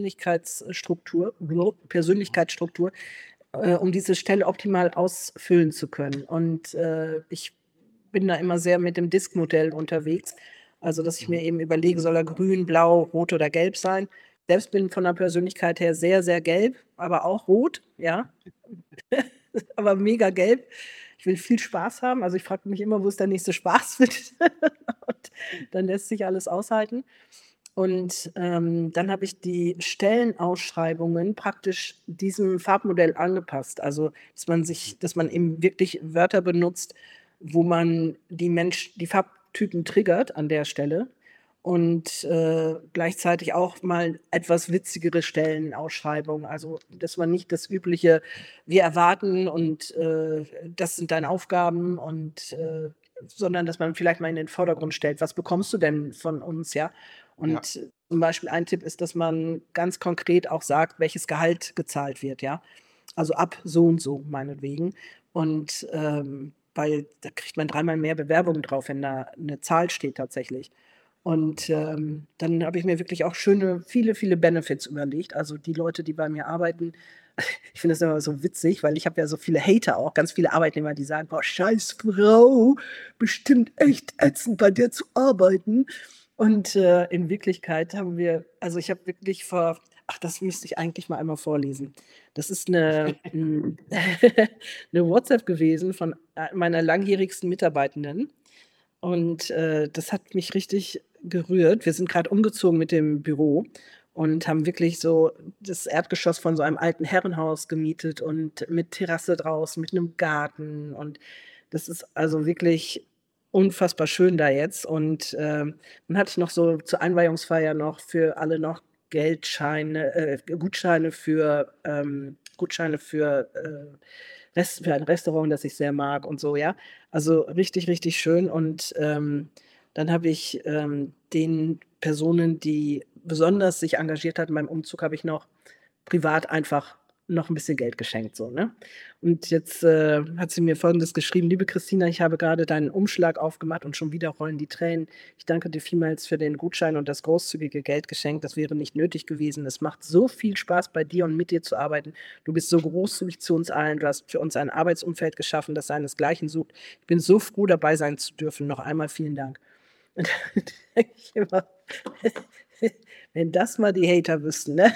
Persönlichkeitsstruktur, um diese Stelle optimal ausfüllen zu können. Und, ich bin da immer sehr mit dem Disk-Modell unterwegs. Also, dass ich Mhm. mir eben überlege, soll er grün, blau, rot oder gelb sein? Selbst bin von der Persönlichkeit her sehr, sehr gelb, aber auch rot, ja, aber mega gelb. Ich will viel Spaß haben. Also, ich frage mich immer, wo ist der nächste Spaß mit? Und dann lässt sich alles aushalten. Und, dann habe ich die Stellenausschreibungen praktisch diesem Farbmodell angepasst. Also, dass man eben wirklich Wörter benutzt, wo man die Farbtypen triggert an der Stelle und, gleichzeitig auch mal etwas witzigere Stellenausschreibungen. Also, dass man nicht das übliche: „Wir erwarten und, das sind deine Aufgaben“ und, sondern dass man vielleicht mal in den Vordergrund stellt: „Was bekommst du denn von uns?“ Ja? Ja, Und zum Beispiel ein Tipp ist, dass man ganz konkret auch sagt, welches Gehalt gezahlt wird, ja? Also, ab so und so meinetwegen. Und, weil da kriegt man dreimal mehr Bewerbungen drauf, wenn da 'ne Zahl steht tatsächlich. Und, dann habe ich mir wirklich auch viele, viele Benefits überlegt. Also, die Leute, die bei mir arbeiten ich finde das immer so witzig, weil ich habe ja so viele Hater auch, ganz viele Arbeitnehmer, die sagen: „Boah, scheiß Frau, bestimmt echt ätzend, bei der zu arbeiten.“ Und, in Wirklichkeit haben wir also, ich habe wirklich vor das müsste ich eigentlich mal einmal vorlesen. Das ist 'ne WhatsApp gewesen von, meiner langjährigsten Mitarbeitenden und, das hat mich richtig gerührt. Wir sind grad umgezogen mit dem Büro und haben wirklich so das Erdgeschoss von so einem alten Herrenhaus gemietet und mit Terrasse draußen, mit 'nem Garten, und das ist also wirklich unfassbar schön da jetzt. Und, dann hatte ich noch so zur Einweihungsfeier noch für alle noch Geldscheine Gutscheine für, für ein Restaurant, das ich sehr mag und so, ja. Also, richtig, richtig schön. Und, dann habe ich, den Personen, die besonders sich engagiert hatten beim Umzug, habe ich noch privat einfach noch 'n bisschen Geld geschenkt, so, ne? Und jetzt, hat sie mir Folgendes geschrieben: „Liebe Christina, ich habe grade deinen Umschlag aufgemacht und schon wieder rollen die Tränen. Ich danke dir vielmals für den Gutschein und das großzügige Geldgeschenk. Das wäre nicht nötig gewesen. Es macht so viel Spaß, bei dir und mit dir zu arbeiten. Du bist so großzügig zu uns allen. Du hast für uns ein Arbeitsumfeld geschaffen, das seinesgleichen sucht. Ich bin so froh, dabei sein zu dürfen. Noch einmal vielen Dank.“ Und dann denke ich immer: „Wenn das mal die Hater wüssten, ne?“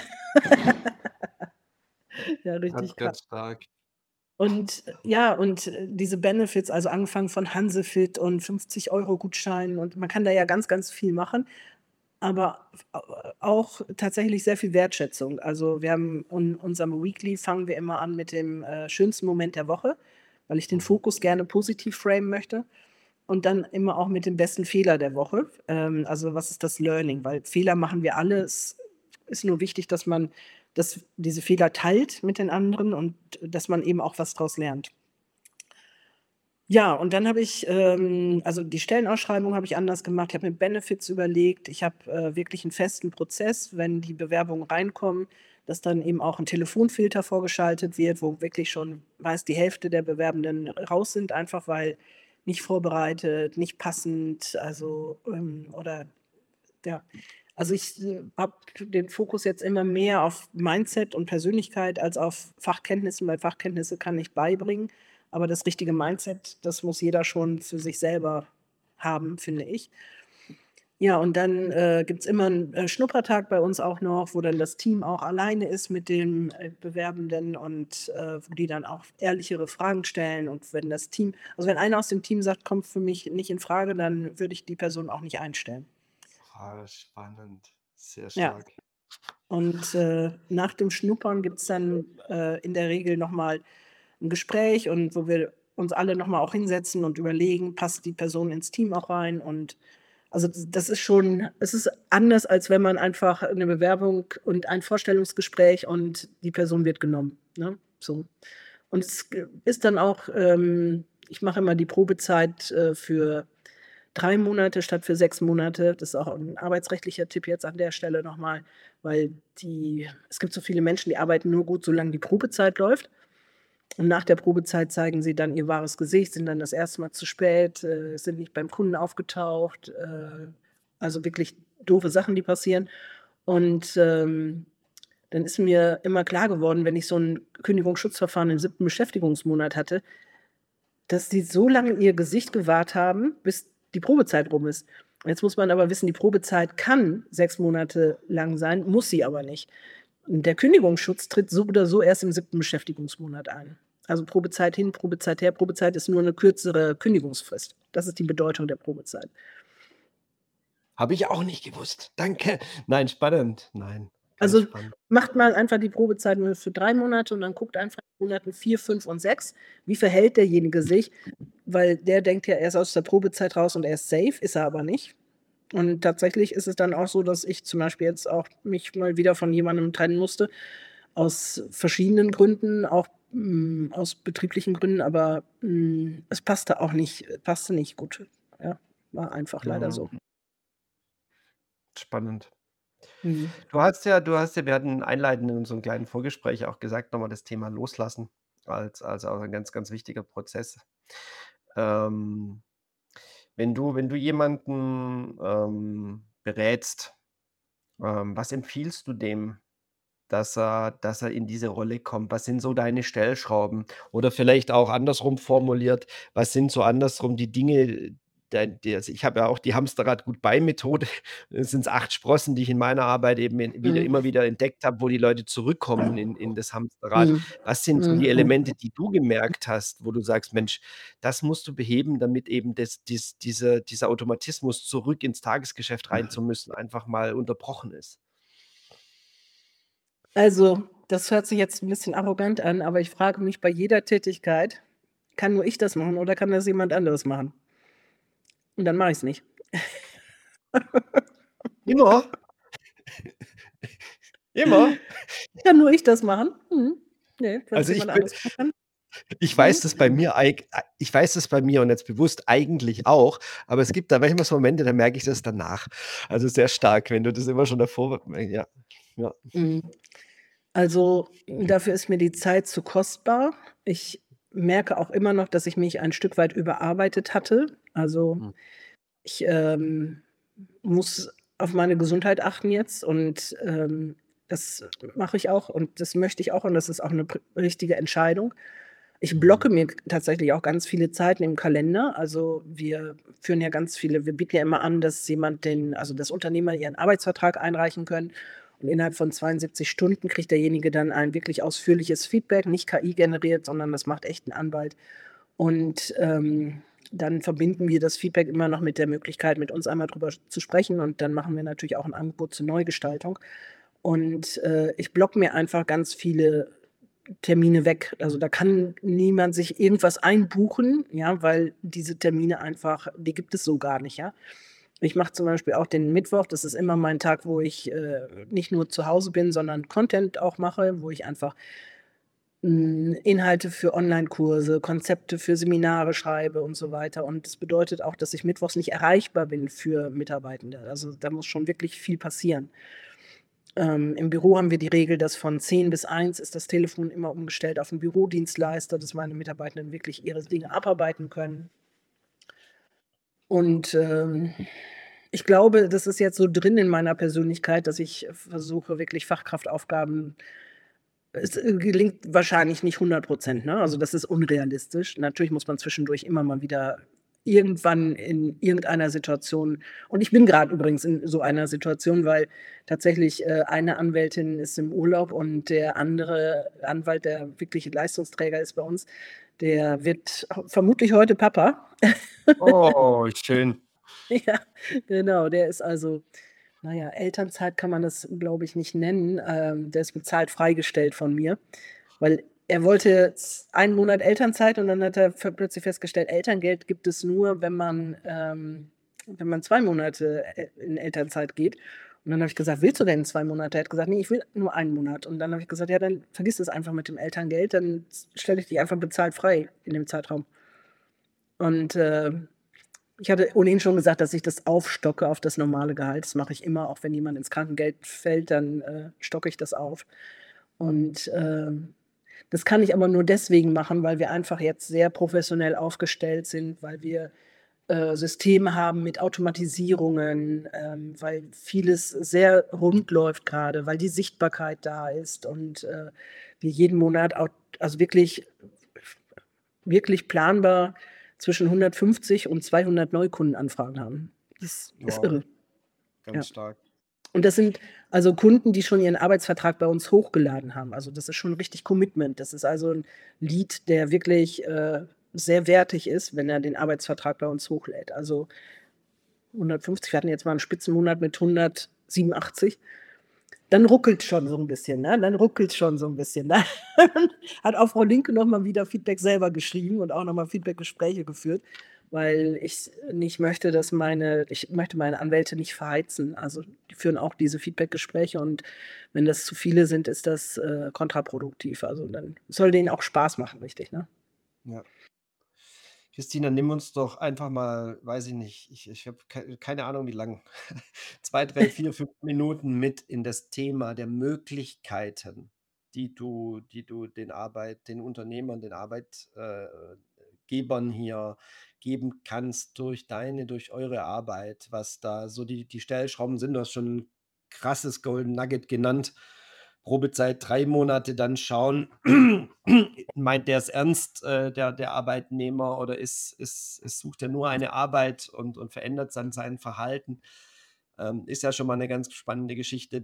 Ja, Ganz, richtig krass. ganz stark. Und ja, und, diese Benefits, also angefangen von Hansefit und 50 € Gutscheinen, und man kann da ja ganz, ganz viel machen, aber auch tatsächlich sehr viel Wertschätzung. Also, wir haben in unserem Weekly fangen wir immer an mit dem, schönsten Moment der Woche, weil ich den Mhm. Fokus gerne positiv framen möchte, und dann immer auch mit dem besten Fehler der Woche. Also, was ist das Learning? Weil Fehler machen wir alle. Es ist nur wichtig, dass man diese Fehler teilt mit den anderen und dass man eben auch was draus lernt. Ja, und dann habe ich, also die Stellenausschreibung habe ich anders gemacht. Ich habe mir Benefits überlegt. Ich habe, wirklich einen festen Prozess, wenn die Bewerbungen reinkommen, dass dann eben auch ein Telefonfilter vorgeschaltet wird, wo wirklich schon meist die Hälfte der Bewerbenden raus sind, einfach weil nicht vorbereitet, nicht passend, also, oder ja. Also, ich, habe den Fokus jetzt immer mehr auf Mindset und Persönlichkeit als auf Fachkenntnissen, weil Fachkenntnisse kann ich beibringen, aber das richtige Mindset, das muss jeder schon für sich selber haben, finde ich. Ja, und dann, gibt's immer 'n, Schnuppertag bei uns auch noch, wo dann das Team auch alleine ist mit dem, Bewerbenden, und, wo die dann auch ehrlichere Fragen stellen, und wenn das Team, also, wenn einer aus dem Team sagt: „Kommt für mich nicht in Frage“, dann würde ich die Person auch nicht einstellen. Ah, spannend. Sehr Ja. stark. Und, nach dem Schnuppern gibt's dann, in der Regel noch mal 'n Gespräch, und wo wir uns alle noch mal auch hinsetzen und überlegen, passt die Person ins Team auch rein, und also, das ist schon, es ist anders, als wenn man einfach 'ne Bewerbung und ein Vorstellungsgespräch und die Person wird genommen, ne, so. Und es ist dann auch, ich mache immer die Probezeit, für 3 Monate statt für 6 Monate. Das ist auch 'n arbeitsrechtlicher Tipp jetzt an der Stelle noch mal, weil es gibt so viele Menschen, die arbeiten nur gut, solange die Probezeit läuft. Und nach der Probezeit zeigen sie dann ihr wahres Gesicht, sind dann das erste Mal zu spät, sind nicht beim Kunden aufgetaucht, also wirklich doofe Sachen, die passieren. Und, dann ist mir immer klar geworden, wenn ich so 'n Kündigungsschutzverfahren im 7. Beschäftigungsmonat hatte, dass die so lange ihr Gesicht gewahrt haben, bis die Probezeit rum ist. Jetzt muss man aber wissen, die Probezeit kann 6 Monate lang sein, muss sie aber nicht. Und der Kündigungsschutz tritt so oder so erst im 7. Beschäftigungsmonat ein. Also, Probezeit hin, Probezeit her. Probezeit ist nur 'ne kürzere Kündigungsfrist. Das ist die Bedeutung der Probezeit. Habe ich auch nicht gewusst. Danke. Nein, spannend. Nein, ganz Also, spannend. macht mal einfach die Probezeit nur für 3 Monate und dann guckt einfach in Monaten 4, 5 und 6, wie verhält derjenige sich? Weil der denkt ja, er ist aus der Probezeit raus und er ist safe, ist er aber nicht. Und tatsächlich ist es dann auch so, dass ich zum Beispiel jetzt auch mich mal wieder von jemandem trennen musste, aus verschiedenen Gründen, auch, aus betrieblichen Gründen, aber, es passte nicht gut. Ja, war einfach leider Mhm. so. Spannend. Mhm. Du hast ja, wir hatten einleitend in unserem kleinen Vorgespräch auch gesagt, nochmal das Thema Loslassen als auch ein ganz, ganz wichtiger Prozess. Ähm, wenn du jemanden, berätst, was empfiehlst du dem, dass er in diese Rolle kommt? Was sind so deine Stellschrauben? Oder vielleicht auch andersrum formuliert, was sind so andersrum die Dinge, also ich habe ja auch die Hamsterrad-Gut-bei-Methode. Es sind 8 Sprossen, die ich in meiner Arbeit eben Mhm. immer wieder entdeckt habe, wo die Leute zurückkommen in das Hamsterrad. Mhm. Was sind so Mhm. die Mhm. Elemente, die du gemerkt hast, wo du sagst: „Mensch, das musst du beheben, damit eben dieser Automatismus zurück ins Tagesgeschäft rein zu müssen, einfach mal unterbrochen ist?“ Also, das hört sich jetzt 'n bisschen arrogant an, aber ich frage mich bei jeder Tätigkeit: „Kann nur ich das machen oder kann das jemand anderes machen?“ Und dann mache ich's nicht. Immer, immer. Kann nur ich das machen? Mhm. Ne, wenn's Also, ich jemand bin anderes machen kann. ich Mhm. weiß das bei mir ich weiß das bei mir und jetzt bewusst eigentlich auch, aber es gibt da manchmal so Momente, da merke ich das danach. Also, sehr stark, wenn du das immer schon davor ja, ja. Mhm. Also, dafür ist mir die Zeit zu kostbar. Ich merke auch immer noch, dass ich mich ein Stück weit überarbeitet hatte. Also, Mhm. ich, muss auf meine Gesundheit achten jetzt und, das mache ich auch und das möchte ich auch und das ist auch 'ne richtige Entscheidung. Ich Mhm. blocke mir tatsächlich auch ganz viele Zeiten im Kalender. Also, wir bieten ja immer an, dass jemand dass Unternehmer ihren Arbeitsvertrag einreichen können und innerhalb von 72 Stunden kriegt derjenige dann ein wirklich ausführliches Feedback, nicht KI generiert, sondern das macht echt 'n Anwalt. Und, dann verbinden wir das Feedback immer noch mit der Möglichkeit, mit uns einmal drüber zu sprechen und dann machen wir natürlich auch 'n Angebot zur Neugestaltung. Und, ich blocke mir einfach ganz viele Termine weg. Also, da kann niemand sich irgendwas einbuchen, ja, weil diese Termine einfach die gibt es so gar nicht, ja. Ich mache zum Beispiel auch den Mittwoch, das ist immer mein Tag, wo ich, nicht nur zu Hause bin, sondern Content auch mache, wo ich einfach, Inhalte für Onlinekurse, Konzepte für Seminare schreibe und so weiter. Und das bedeutet auch, dass ich mittwochs nicht erreichbar bin für Mitarbeitende. Also, da muss schon wirklich viel passieren. Im Büro haben wir die Regel, dass von 10 bis 1 ist das Telefon immer umgestellt auf 'n Bürodienstleister, dass meine Mitarbeitenden wirklich ihre Dinge abarbeiten können. Und, ich glaube, das ist jetzt so drin in meiner Persönlichkeit, dass ich versuche, wirklich Fachkraftaufgaben es, gelingt wahrscheinlich nicht 100%, ne? Also, das ist unrealistisch. Natürlich muss man zwischendurch immer mal wieder irgendwann in irgendeiner Situation und ich bin grad übrigens in so einer Situation, weil tatsächlich, eine Anwältin ist im Urlaub und der andere Anwalt, der wirklich Leistungsträger ist bei uns, der wird vermutlich heute Papa. Oh, schön. Ja, genau, der ist also na ja, Elternzeit kann man das, glaube ich, nicht nennen. Der ist bezahlt freigestellt von mir, weil er wollte jetzt 1 Monat Elternzeit und dann hat er plötzlich festgestellt, Elterngeld gibt es nur, wenn man 2 Monate in Elternzeit geht. Und dann habe ich gesagt: „Willst du denn 2 Monate?“ Er hat gesagt: „Ne, ich will nur 1 Monat.“ Und dann habe ich gesagt: „Ja, dann vergiss es einfach mit dem Elterngeld, dann stelle ich dich einfach bezahlt frei in dem Zeitraum.“ Und, ich hatte ohnehin schon gesagt, dass ich das aufstocke auf das normale Gehalt. Das mache ich immer, auch wenn jemand ins Krankengeld fällt, dann, stocke ich das auf. Und, das kann ich aber nur deswegen machen, weil wir einfach jetzt sehr professionell aufgestellt sind, weil wir, Systeme haben mit Automatisierungen, weil vieles sehr rund läuft grade, weil die Sichtbarkeit da ist und, wir jeden Monat also wirklich planbar zwischen 150 und 200 Neukundenanfragen haben. Das ist Wow, irre, ganz ja. stark. Und das sind also Kunden, die schon ihren Arbeitsvertrag bei uns hochgeladen haben. Also, das ist schon richtig Commitment. Das ist also 'n Lead, der wirklich, sehr wertig ist, wenn er den Arbeitsvertrag bei uns hochlädt. Also, 150, wir hatten jetzt mal 'n Spitzenmonat mit 187. Dann ruckelt's schon so 'n bisschen, ne? Dann ruckelt's schon so 'n bisschen, ne? Hat auch Frau Linke noch mal wieder Feedback selber geschrieben und auch noch mal Feedbackgespräche geführt, weil ich nicht möchte, dass ich möchte meine Anwälte nicht verheizen. Also, die führen auch diese Feedbackgespräche und wenn das zu viele sind, ist das, kontraproduktiv. Also, dann soll denen auch Spaß machen, richtig, ne? Ja. Christina, nimm uns doch einfach mal, weiß ich nicht, ich habe keine Ahnung, wie lang, 2, 3, 4, 5 Minuten mit in das Thema der Möglichkeiten, die du den Unternehmern, den Gebern hier geben kannst durch eure Arbeit, was da so die Stellschrauben sind. Du hast schon 'n krasses Golden Nugget genannt. Probezeit 3 Monate, dann schauen, meint der es ernst, der Arbeitnehmer, oder sucht er nur eine Arbeit und verändert dann sein Verhalten? Ist ja schon mal eine ganz spannende Geschichte,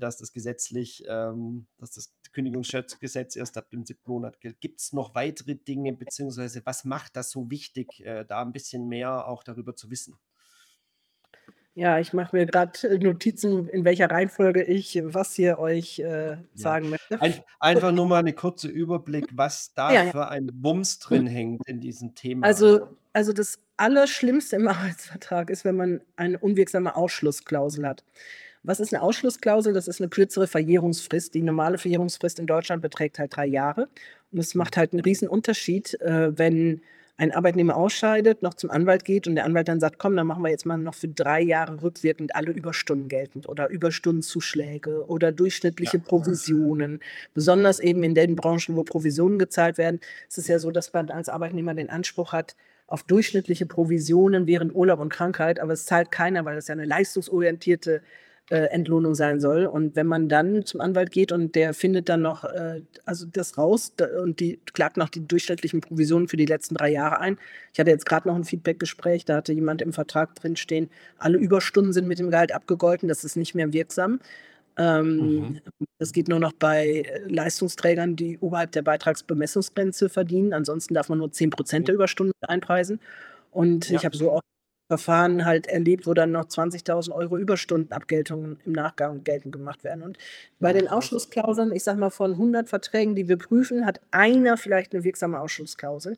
dass das Kündigungsschutzgesetz erst ab dem 7. Monat gilt. Gibt es noch weitere Dinge, beziehungsweise was macht das so wichtig, da ein bisschen mehr auch darüber zu wissen? Ja, ich mache mir gerade Notizen, in welcher Reihenfolge ich was hier euch, Ja. sagen möchte. Gut. Einfach nur mal 'ne kurze Überblick, was da Ja, ja. für ein Wumms drin hängt in diesem Thema. Also, das Allerschlimmste im Arbeitsvertrag ist, wenn man eine unwirksame Ausschlussklausel hat. Was ist 'ne Ausschlussklausel? Das ist 'ne kürzere Verjährungsfrist. Die normale Verjährungsfrist in Deutschland beträgt halt 3 Jahre. Und es macht halt 'n Riesenunterschied, wenn ein Arbeitnehmer ausscheidet, noch zum Anwalt geht und der Anwalt dann sagt: „Komm, dann machen wir jetzt mal noch für 3 Jahre rückwirkend alle Überstunden geltend oder Überstundenzuschläge oder durchschnittliche Ja. Provisionen." Besonders eben in den Branchen, wo Provisionen gezahlt werden. Es ist ja so, dass man als Arbeitnehmer den Anspruch hat auf durchschnittliche Provisionen während Urlaub und Krankheit, aber es zahlt keiner, weil das ja 'ne leistungsorientierte, Entlohnung sein soll. Und wenn man dann zum Anwalt geht und der findet dann noch, also das raus d und die klagt noch die durchschnittlichen Provisionen für die letzten 3 Jahre ein. Ich hatte jetzt grad noch 'n Feedbackgespräch, da hatte jemand im Vertrag drinstehen, alle Überstunden sind mit dem Gehalt abgegolten, das ist nicht mehr wirksam. Mhm. Das geht nur noch bei, Leistungsträgern, die oberhalb der Beitragsbemessungsgrenze verdienen. Ansonsten darf man nur 10% Okay. der Überstunden einpreisen. Und ich Ja. habe so auch Verfahren halt erlebt, wo dann noch 20.000 € Überstundenabgeltungen im Nachgang geltend gemacht werden. Und bei Oh, den krass. Ausschlussklauseln, ich sage mal, von 100 Verträgen, die wir prüfen, hat einer vielleicht 'ne wirksame Ausschlussklausel.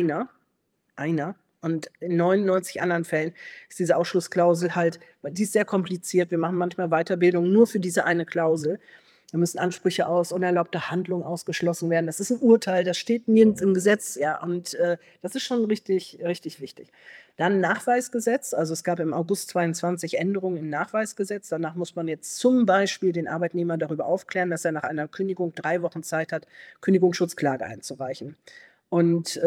Einer. Und in 99 anderen Fällen ist diese Ausschlussklausel halt die ist sehr kompliziert. Wir machen manchmal Weiterbildung nur für diese eine Klausel. Da müssen Ansprüche aus unerlaubter Handlung ausgeschlossen werden. Das ist 'n Urteil, das steht nirgends im Gesetz, ja, und, das ist schon richtig richtig wichtig. Dann Nachweisgesetz. Also, es gab im August 22 Änderungen im Nachweisgesetz. Danach muss man jetzt zum Beispiel den Arbeitnehmer darüber aufklären, dass er nach einer Kündigung 3 Wochen Zeit hat, Kündigungsschutzklage einzureichen. Und,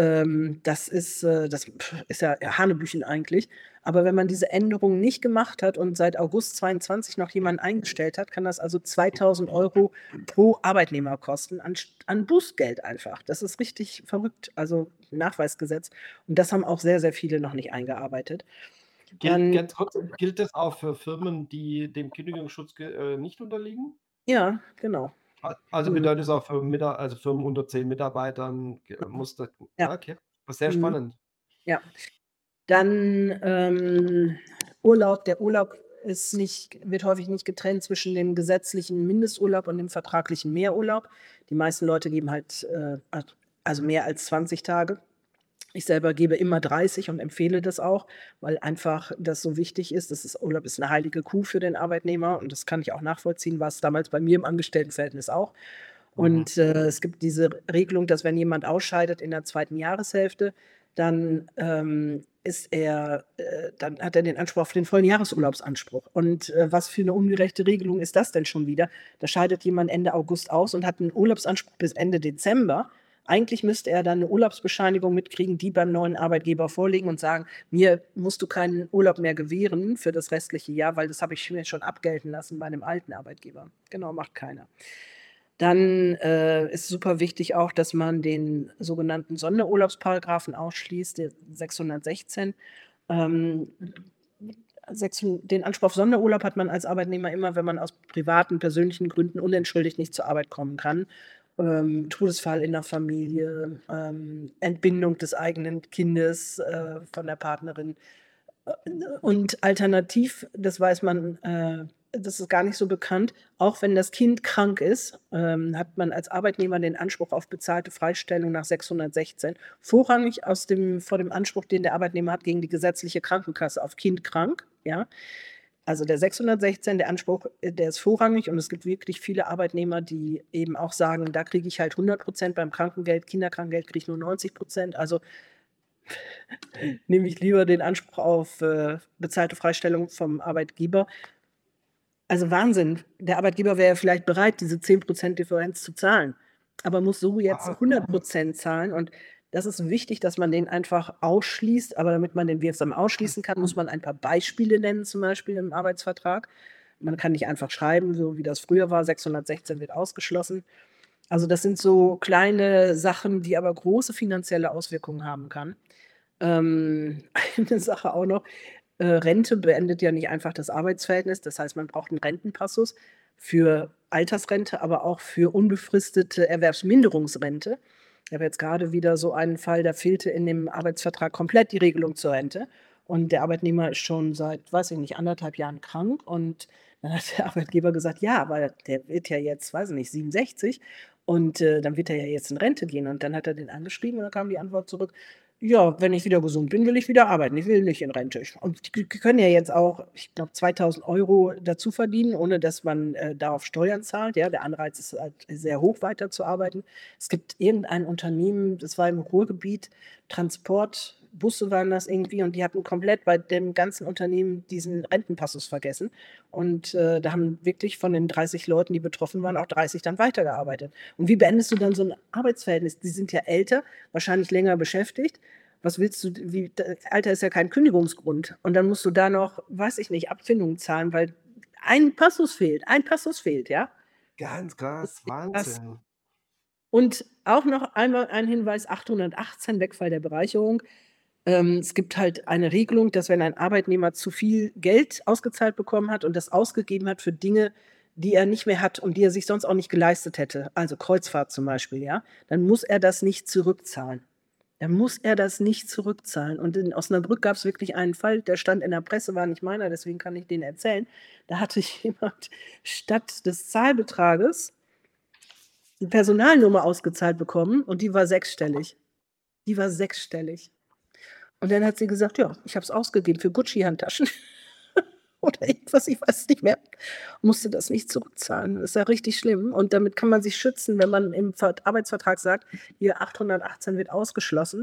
das ist ja Hanebüchen eigentlich. Aber wenn man diese Änderungen nicht gemacht hat und seit August 22 noch jemanden eingestellt hat, kann das also 2.000 € pro Arbeitnehmer kosten an Bußgeld einfach. Das ist richtig verrückt, also Nachweisgesetz. Und das haben auch sehr, sehr viele noch nicht eingearbeitet. Gilt Dann ganz kurz, gilt das auch für Firmen, die dem Kündigungsschutz nicht unterliegen? ja, genau. Also Mhm. bedeutet es auch für also Firmen unter 10 Mitarbeitern muss das Ja. okay, sehr Mhm. spannend. Ja. Dann, Urlaub. Der Urlaub wird häufig nicht getrennt zwischen dem gesetzlichen Mindesturlaub und dem vertraglichen Mehrurlaub. Die meisten Leute geben halt, also mehr als 20 Tage. Ich selber gebe immer 30 und empfehle das auch, weil einfach das so wichtig ist. Urlaub ist 'ne heilige Kuh für den Arbeitnehmer und das kann ich auch nachvollziehen, war's damals bei mir im Angestelltenverhältnis auch. Mhm. Und, es gibt diese Regelung, dass wenn jemand ausscheidet in der 2. Jahreshälfte, dann, dann hat er den Anspruch auf den vollen Jahresurlaubsanspruch. Und, was für 'ne ungerechte Regelung ist das denn schon wieder? Da scheidet jemand Ende August aus und hat 'n Urlaubsanspruch bis Ende Dezember. Eigentlich müsste er dann 'ne Urlaubsbescheinigung mitkriegen, die beim neuen Arbeitgeber vorlegen und sagen: „Mir musst du keinen Urlaub mehr gewähren für das restliche Jahr, weil das habe ich mir schon abgelten lassen bei 'nem alten Arbeitgeber." Genau, macht keiner. Dann, ist super wichtig auch, dass man den sogenannten Sonderurlaubsparagraphen ausschließt, den 616. Ähm, den Anspruch auf Sonderurlaub hat man als Arbeitnehmer immer, wenn man aus privaten, persönlichen Gründen unentschuldigt nicht zur Arbeit kommen kann. Todesfall in der Familie, Entbindung des eigenen Kindes, von der Partnerin. Und alternativ, das weiß man, das ist gar nicht so bekannt, auch wenn das Kind krank ist, hat man als Arbeitnehmer den Anspruch auf bezahlte Freistellung nach 616, vorrangig vor dem Anspruch, den der Arbeitnehmer hat gegen die gesetzliche Krankenkasse auf Kind krank, ja? Also, der 616, der Anspruch, der ist vorrangig und es gibt wirklich viele Arbeitnehmer, die eben auch sagen: „Da kriege ich halt 100%, beim Krankengeld, Kinderkrankengeld kriege ich nur 90%." Also nehme ich lieber den Anspruch auf, bezahlte Freistellung vom Arbeitgeber. Also Wahnsinn. Der Arbeitgeber wäre ja vielleicht bereit, diese 10% Differenz zu zahlen, aber muss so jetzt Ah, 100% zahlen und das ist wichtig, dass man den einfach ausschließt, aber damit man den wirksam ausschließen kann, muss man ein paar Beispiele nennen, zum Beispiel im Arbeitsvertrag. Man kann nicht einfach schreiben, so wie das früher war, 616 wird ausgeschlossen. Also, das sind so kleine Sachen, die aber große finanzielle Auswirkungen haben kann. Eine Sache auch noch, Rente beendet ja nicht einfach das Arbeitsverhältnis. Das heißt, man braucht 'n Rentenpassus für Altersrente, aber auch für unbefristete Erwerbsminderungsrente. Ich habe jetzt grade wieder so einen Fall, da fehlte in dem Arbeitsvertrag komplett die Regelung zur Rente. und der Arbeitnehmer ist schon seit, weiß ich nicht, 1,5 Jahren krank und dann hat der Arbeitgeber gesagt: „Ja, aber der wird ja jetzt, weiß ich nicht, 67 und, dann wird er ja jetzt in Rente gehen.“ Und dann hat er den angeschrieben und dann kam die Antwort zurück: „Ja, wenn ich wieder gesund bin, will ich wieder arbeiten. Ich will nicht in Rente.“ Und die können ja jetzt auch, ich glaube, 2.000 € dazu verdienen, ohne dass man, darauf Steuern zahlt, ja? Der Anreiz ist halt sehr hoch, weiterzuarbeiten. Es gibt irgendein Unternehmen, das war im Ruhrgebiet, Transportbusse waren das irgendwie und die hatten komplett bei dem ganzen Unternehmen diesen Rentenpassus vergessen. Und, da haben wirklich von den 30 Leuten, die betroffen waren, auch 30 dann weitergearbeitet. Und wie beendest du dann so 'n Arbeitsverhältnis? Die sind ja älter, wahrscheinlich länger beschäftigt. Was willst du wie d Alter ist ja kein Kündigungsgrund. Und dann musst du da noch, weiß ich nicht, Abfindungen zahlen, weil ein Passus fehlt, ja? Ganz Das krass, ist krass. Wahnsinn. Und auch noch einmal ein Hinweis, 818 Wegfall der Bereicherung. Es gibt halt eine Regelung, dass wenn ein Arbeitnehmer zu viel Geld ausgezahlt bekommen hat und das ausgegeben hat für Dinge, die er nicht mehr hat und die er sich sonst auch nicht geleistet hätte, also Kreuzfahrt zum Beispiel, ja, dann muss er das nicht zurückzahlen. Dann muss er das nicht zurückzahlen. Und in Osnabrück gab es wirklich einen Fall, der stand in der Presse, war nicht meiner, deswegen kann ich den erzählen. Da hatte jemand statt des Zahlbetrages 'ne Personalnummer ausgezahlt bekommen und die war sechsstellig. Die war sechsstellig. Und dann hat sie gesagt: „Ja, ich habe es ausgegeben für Gucci-Handtaschen“ oder irgendwas, ich weiß es nicht mehr. Musste das nicht zurückzahlen. Das ist ja richtig schlimm und damit kann man sich schützen, wenn man im Arbeitsvertrag sagt: „Hier 818 wird ausgeschlossen“,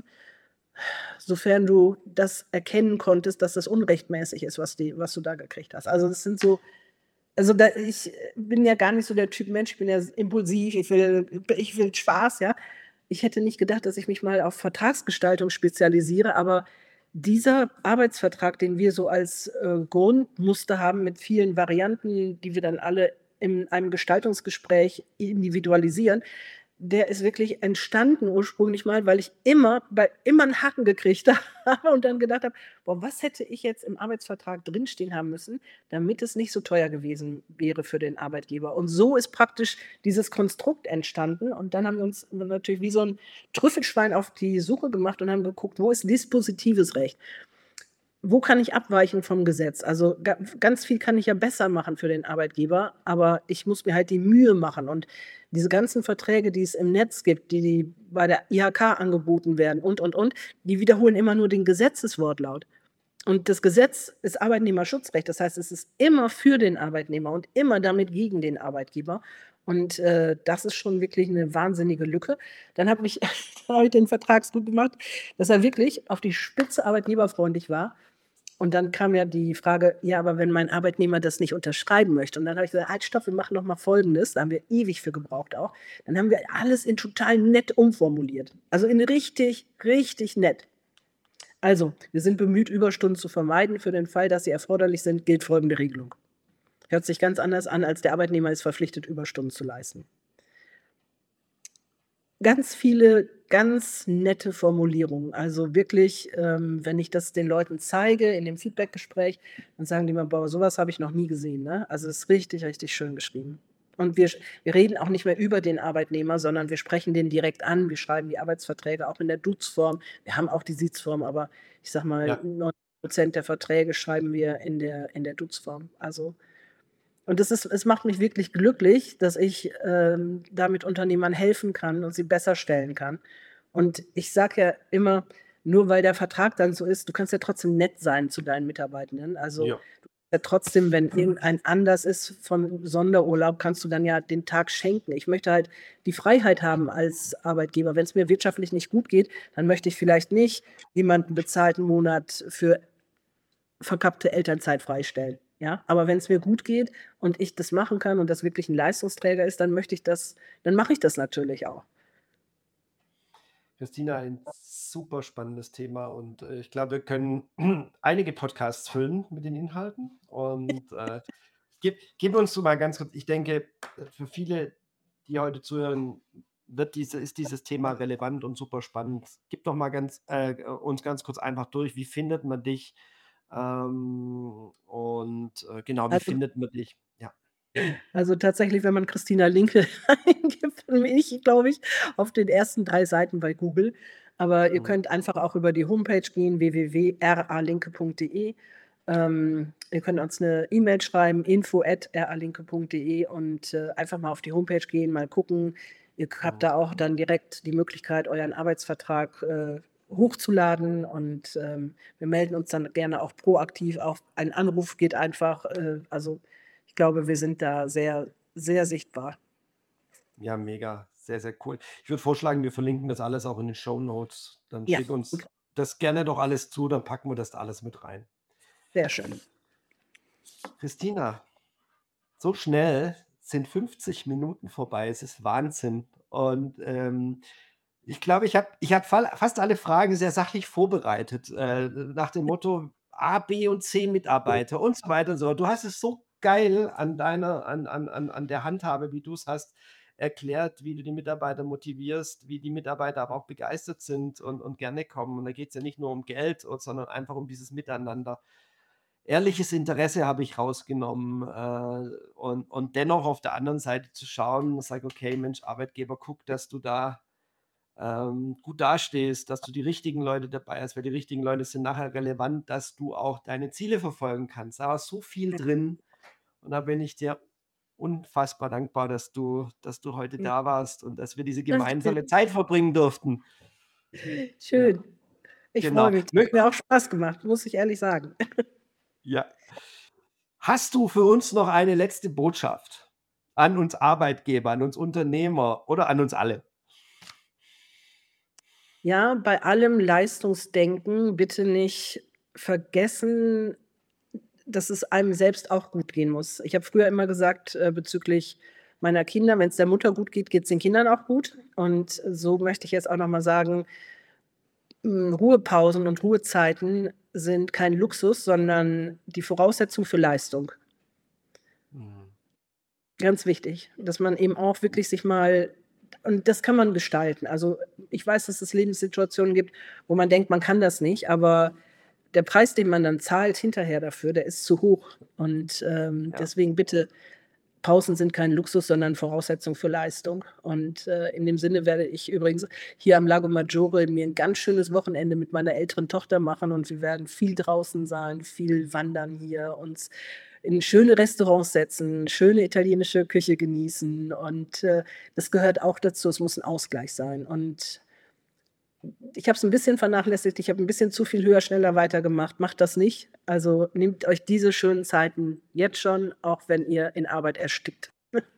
sofern du das erkennen konntest, dass das unrechtmäßig ist, was du da gekriegt hast. Also, das sind so, also, da ich bin ja gar nicht so der Typ Mensch, ich bin ja impulsiv, ich will Spaß, ja. Ich hätte nicht gedacht, dass ich mich mal auf Vertragsgestaltung spezialisiere, aber dieser Arbeitsvertrag, den wir so als, Grundmuster haben mit vielen Varianten, die wir dann alle in einem Gestaltungsgespräch individualisieren, der ist wirklich entstanden ursprünglich mal, weil ich immer 'n Haken gekriegt habe und dann gedacht habe: „Boah, was hätte ich jetzt im Arbeitsvertrag drinstehen haben müssen, damit es nicht so teuer gewesen wäre für den Arbeitgeber?“ Und so ist praktisch dieses Konstrukt entstanden und dann haben wir uns natürlich wie so 'n Trüffelschwein auf die Suche gemacht und haben geguckt, wo ist dispositives Recht? Wo kann ich abweichen vom Gesetz? Also, ganz viel kann ich ja besser machen für den Arbeitgeber, aber ich muss mir halt die Mühe machen und diese ganzen Verträge, die es im Netz gibt, die bei der IHK angeboten werden und, die wiederholen immer nur den Gesetzeswortlaut. Und das Gesetz ist Arbeitnehmerschutzrecht. Das heißt, es ist immer für den Arbeitnehmer und immer damit gegen den Arbeitgeber. Und, das ist schon wirklich 'ne wahnsinnige Lücke. Dann habe ich habe ich den Vertrag so gemacht, dass er wirklich auf die Spitze arbeitgeberfreundlich war. Und dann kam ja die Frage: „Ja, aber wenn mein Arbeitnehmer das nicht unterschreiben möchte?“ Und dann habe ich gesagt: „Halt, stopp, wir machen doch mal Folgendes.“ Da haben wir ewig für gebraucht auch. Dann haben wir alles in total nett umformuliert. Also, in richtig, richtig nett. Also, wir sind bemüht, Überstunden zu vermeiden. Für den Fall, dass sie erforderlich sind, gilt folgende Regelung. Hört sich ganz anders an, als der Arbeitnehmer ist verpflichtet, Überstunden zu leisten. Ganz viele ganz nette Formulierungen. Also wirklich, wenn ich das den Leuten zeige in dem Feedbackgespräch, dann sagen die immer: „Boah, so was habe ich noch nie gesehen“, ne? Also, es ist richtig, richtig schön geschrieben. Und wir reden auch nicht mehr über den Arbeitnehmer, sondern wir sprechen den direkt an. Wir schreiben die Arbeitsverträge auch in der Dutzform. Wir haben auch die Sitzform, aber ich sage mal, Ja. 90% der Verträge schreiben wir in der Dutzform. Also, und es macht mich wirklich glücklich, dass ich, damit Unternehmern helfen kann und sie besser stellen kann. Und ich sage ja immer, nur weil der Vertrag dann so ist, du kannst ja trotzdem nett sein zu deinen Mitarbeitenden. Also, Ja. ja trotzdem, wenn irgendein Anlass ist von Sonderurlaub, kannst du dann ja den Tag schenken. Ich möchte halt die Freiheit haben als Arbeitgeber. Wenn es mir wirtschaftlich nicht gut geht, dann möchte ich vielleicht nicht jemanden bezahlten Monat für verkappte Elternzeit freistellen, ja? Aber wenn es mir gut geht und ich das machen kann und das wirklich 'n Leistungsträger ist, dann mache ich das natürlich auch. Christina, ein super spannendes Thema und, ich glaube, wir können einige Podcasts füllen mit den Inhalten und, gib uns so mal ganz kurz, ich denke, für viele, die heute zuhören, ist dieses Thema relevant und super spannend. Gib doch mal uns ganz kurz einfach durch, wie findet man dich? Genau, wie Also findet man dich? Ja. also tatsächlich, wenn man Christina Linke eingibt, bin ich, glaube ich, auf den ersten 3 Seiten bei Google. Aber ihr Mhm. könnt einfach auch über die Homepage gehen, www.ralinke.de. Ihr könnt uns eine E-Mail schreiben, info@ralinke.de und, einfach mal auf die Homepage gehen, mal gucken. Ihr habt Mhm. da auch dann direkt die Möglichkeit, euren Arbeitsvertrag, hochzuladen und, wir melden uns dann gerne auch proaktiv. Auch ein Anruf geht einfach. Also, ich glaube, wir sind da sehr, sehr sichtbar. Ja, mega. Sehr, sehr cool. Ich würde vorschlagen, wir verlinken das alles auch in den Shownotes. Dann Ja, schick gut, uns das gerne doch alles zu, dann packen wir das da alles mit rein. sehr schön. Christina, so schnell sind 50 Minuten vorbei. Es ist Wahnsinn. Und, ich glaube, ich habe fast alle Fragen sehr sachlich vorbereitet, nach dem Motto A, B und C Mitarbeiter und so weiter und so fort. Du hast es so geil an deiner an der Handhabe, wie du es hast, erklärt, wie du die Mitarbeiter motivierst, wie die Mitarbeiter aber auch begeistert sind und gerne kommen. Und da geht es ja nicht nur um Geld, sondern einfach um dieses Miteinander. Ehrliches Interesse habe ich rausgenommen, und dennoch auf der anderen Seite zu schauen und sage: „Okay, Mensch, Arbeitgeber, guck, dass du da, gut dastehst, dass du die richtigen Leute dabei hast, weil die richtigen Leute sind nachher relevant, dass du auch deine Ziele verfolgen kannst.“ Da war so viel drin und da bin ich dir unfassbar dankbar, dass du heute Ja, da warst und dass wir diese danke. gemeinsame Zeit verbringen durften. Ja, Schön. Ich freue genau. mich. Hat mir auch Spaß gemacht, muss ich ehrlich sagen. Ja. Hast du für uns noch eine letzte Botschaft an uns Arbeitgeber, an uns Unternehmer oder an uns alle? Ja, bei allem Leistungsdenken bitte nicht vergessen, dass es einem selbst auch gut gehen muss. Ich habe früher immer gesagt, bezüglich meiner Kinder, wenn es der Mutter gut geht, geht es den Kindern auch gut. Und so möchte ich jetzt auch noch mal sagen, Ruhepausen und Ruhezeiten sind kein Luxus, sondern die Voraussetzung für Leistung. Mhm. Ganz wichtig, dass man eben auch wirklich sich mal und das kann man gestalten. Also, ich weiß, dass es Lebenssituationen gibt, wo man denkt, man kann das nicht, aber der Preis, den man dann zahlt hinterher dafür, der ist zu hoch. Und, Ja. deswegen bitte, Pausen sind kein Luxus, sondern Voraussetzung für Leistung. Und, in dem Sinne werde ich übrigens hier am Lago Maggiore mir 'n ganz schönes Wochenende mit meiner älteren Tochter machen und wir werden viel draußen sein, viel wandern hier, uns in schöne Restaurants setzen, schöne italienische Küche genießen und, das gehört auch dazu. Es muss 'n Ausgleich sein. Und ich habe es 'n bisschen vernachlässigt. Ich habe 'n bisschen zu viel höher, schneller, weiter gemacht. Macht das nicht. Also, nehmt euch diese schönen Zeiten jetzt schon, auch wenn ihr in Arbeit erstickt.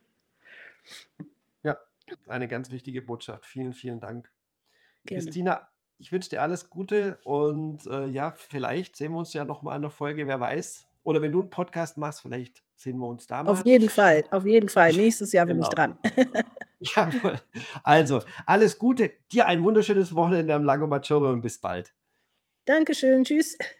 Ja, eine ganz wichtige Botschaft. Vielen, vielen Dank. Gerne. Christina, ich wünsche dir alles Gute und, ja, vielleicht sehen wir uns ja noch mal in der Folge, wer weiß. Oder wenn du 'n Podcast machst, vielleicht sehen wir uns da Auf mal. jeden Fall, auf jeden Fall. Nächstes Jahr bin ich Genau. dran. Jawohl. Also, alles Gute. Dir ein wunderschönes Wochenende am Lago Maggiore und bis bald. Dankeschön. Tschüss.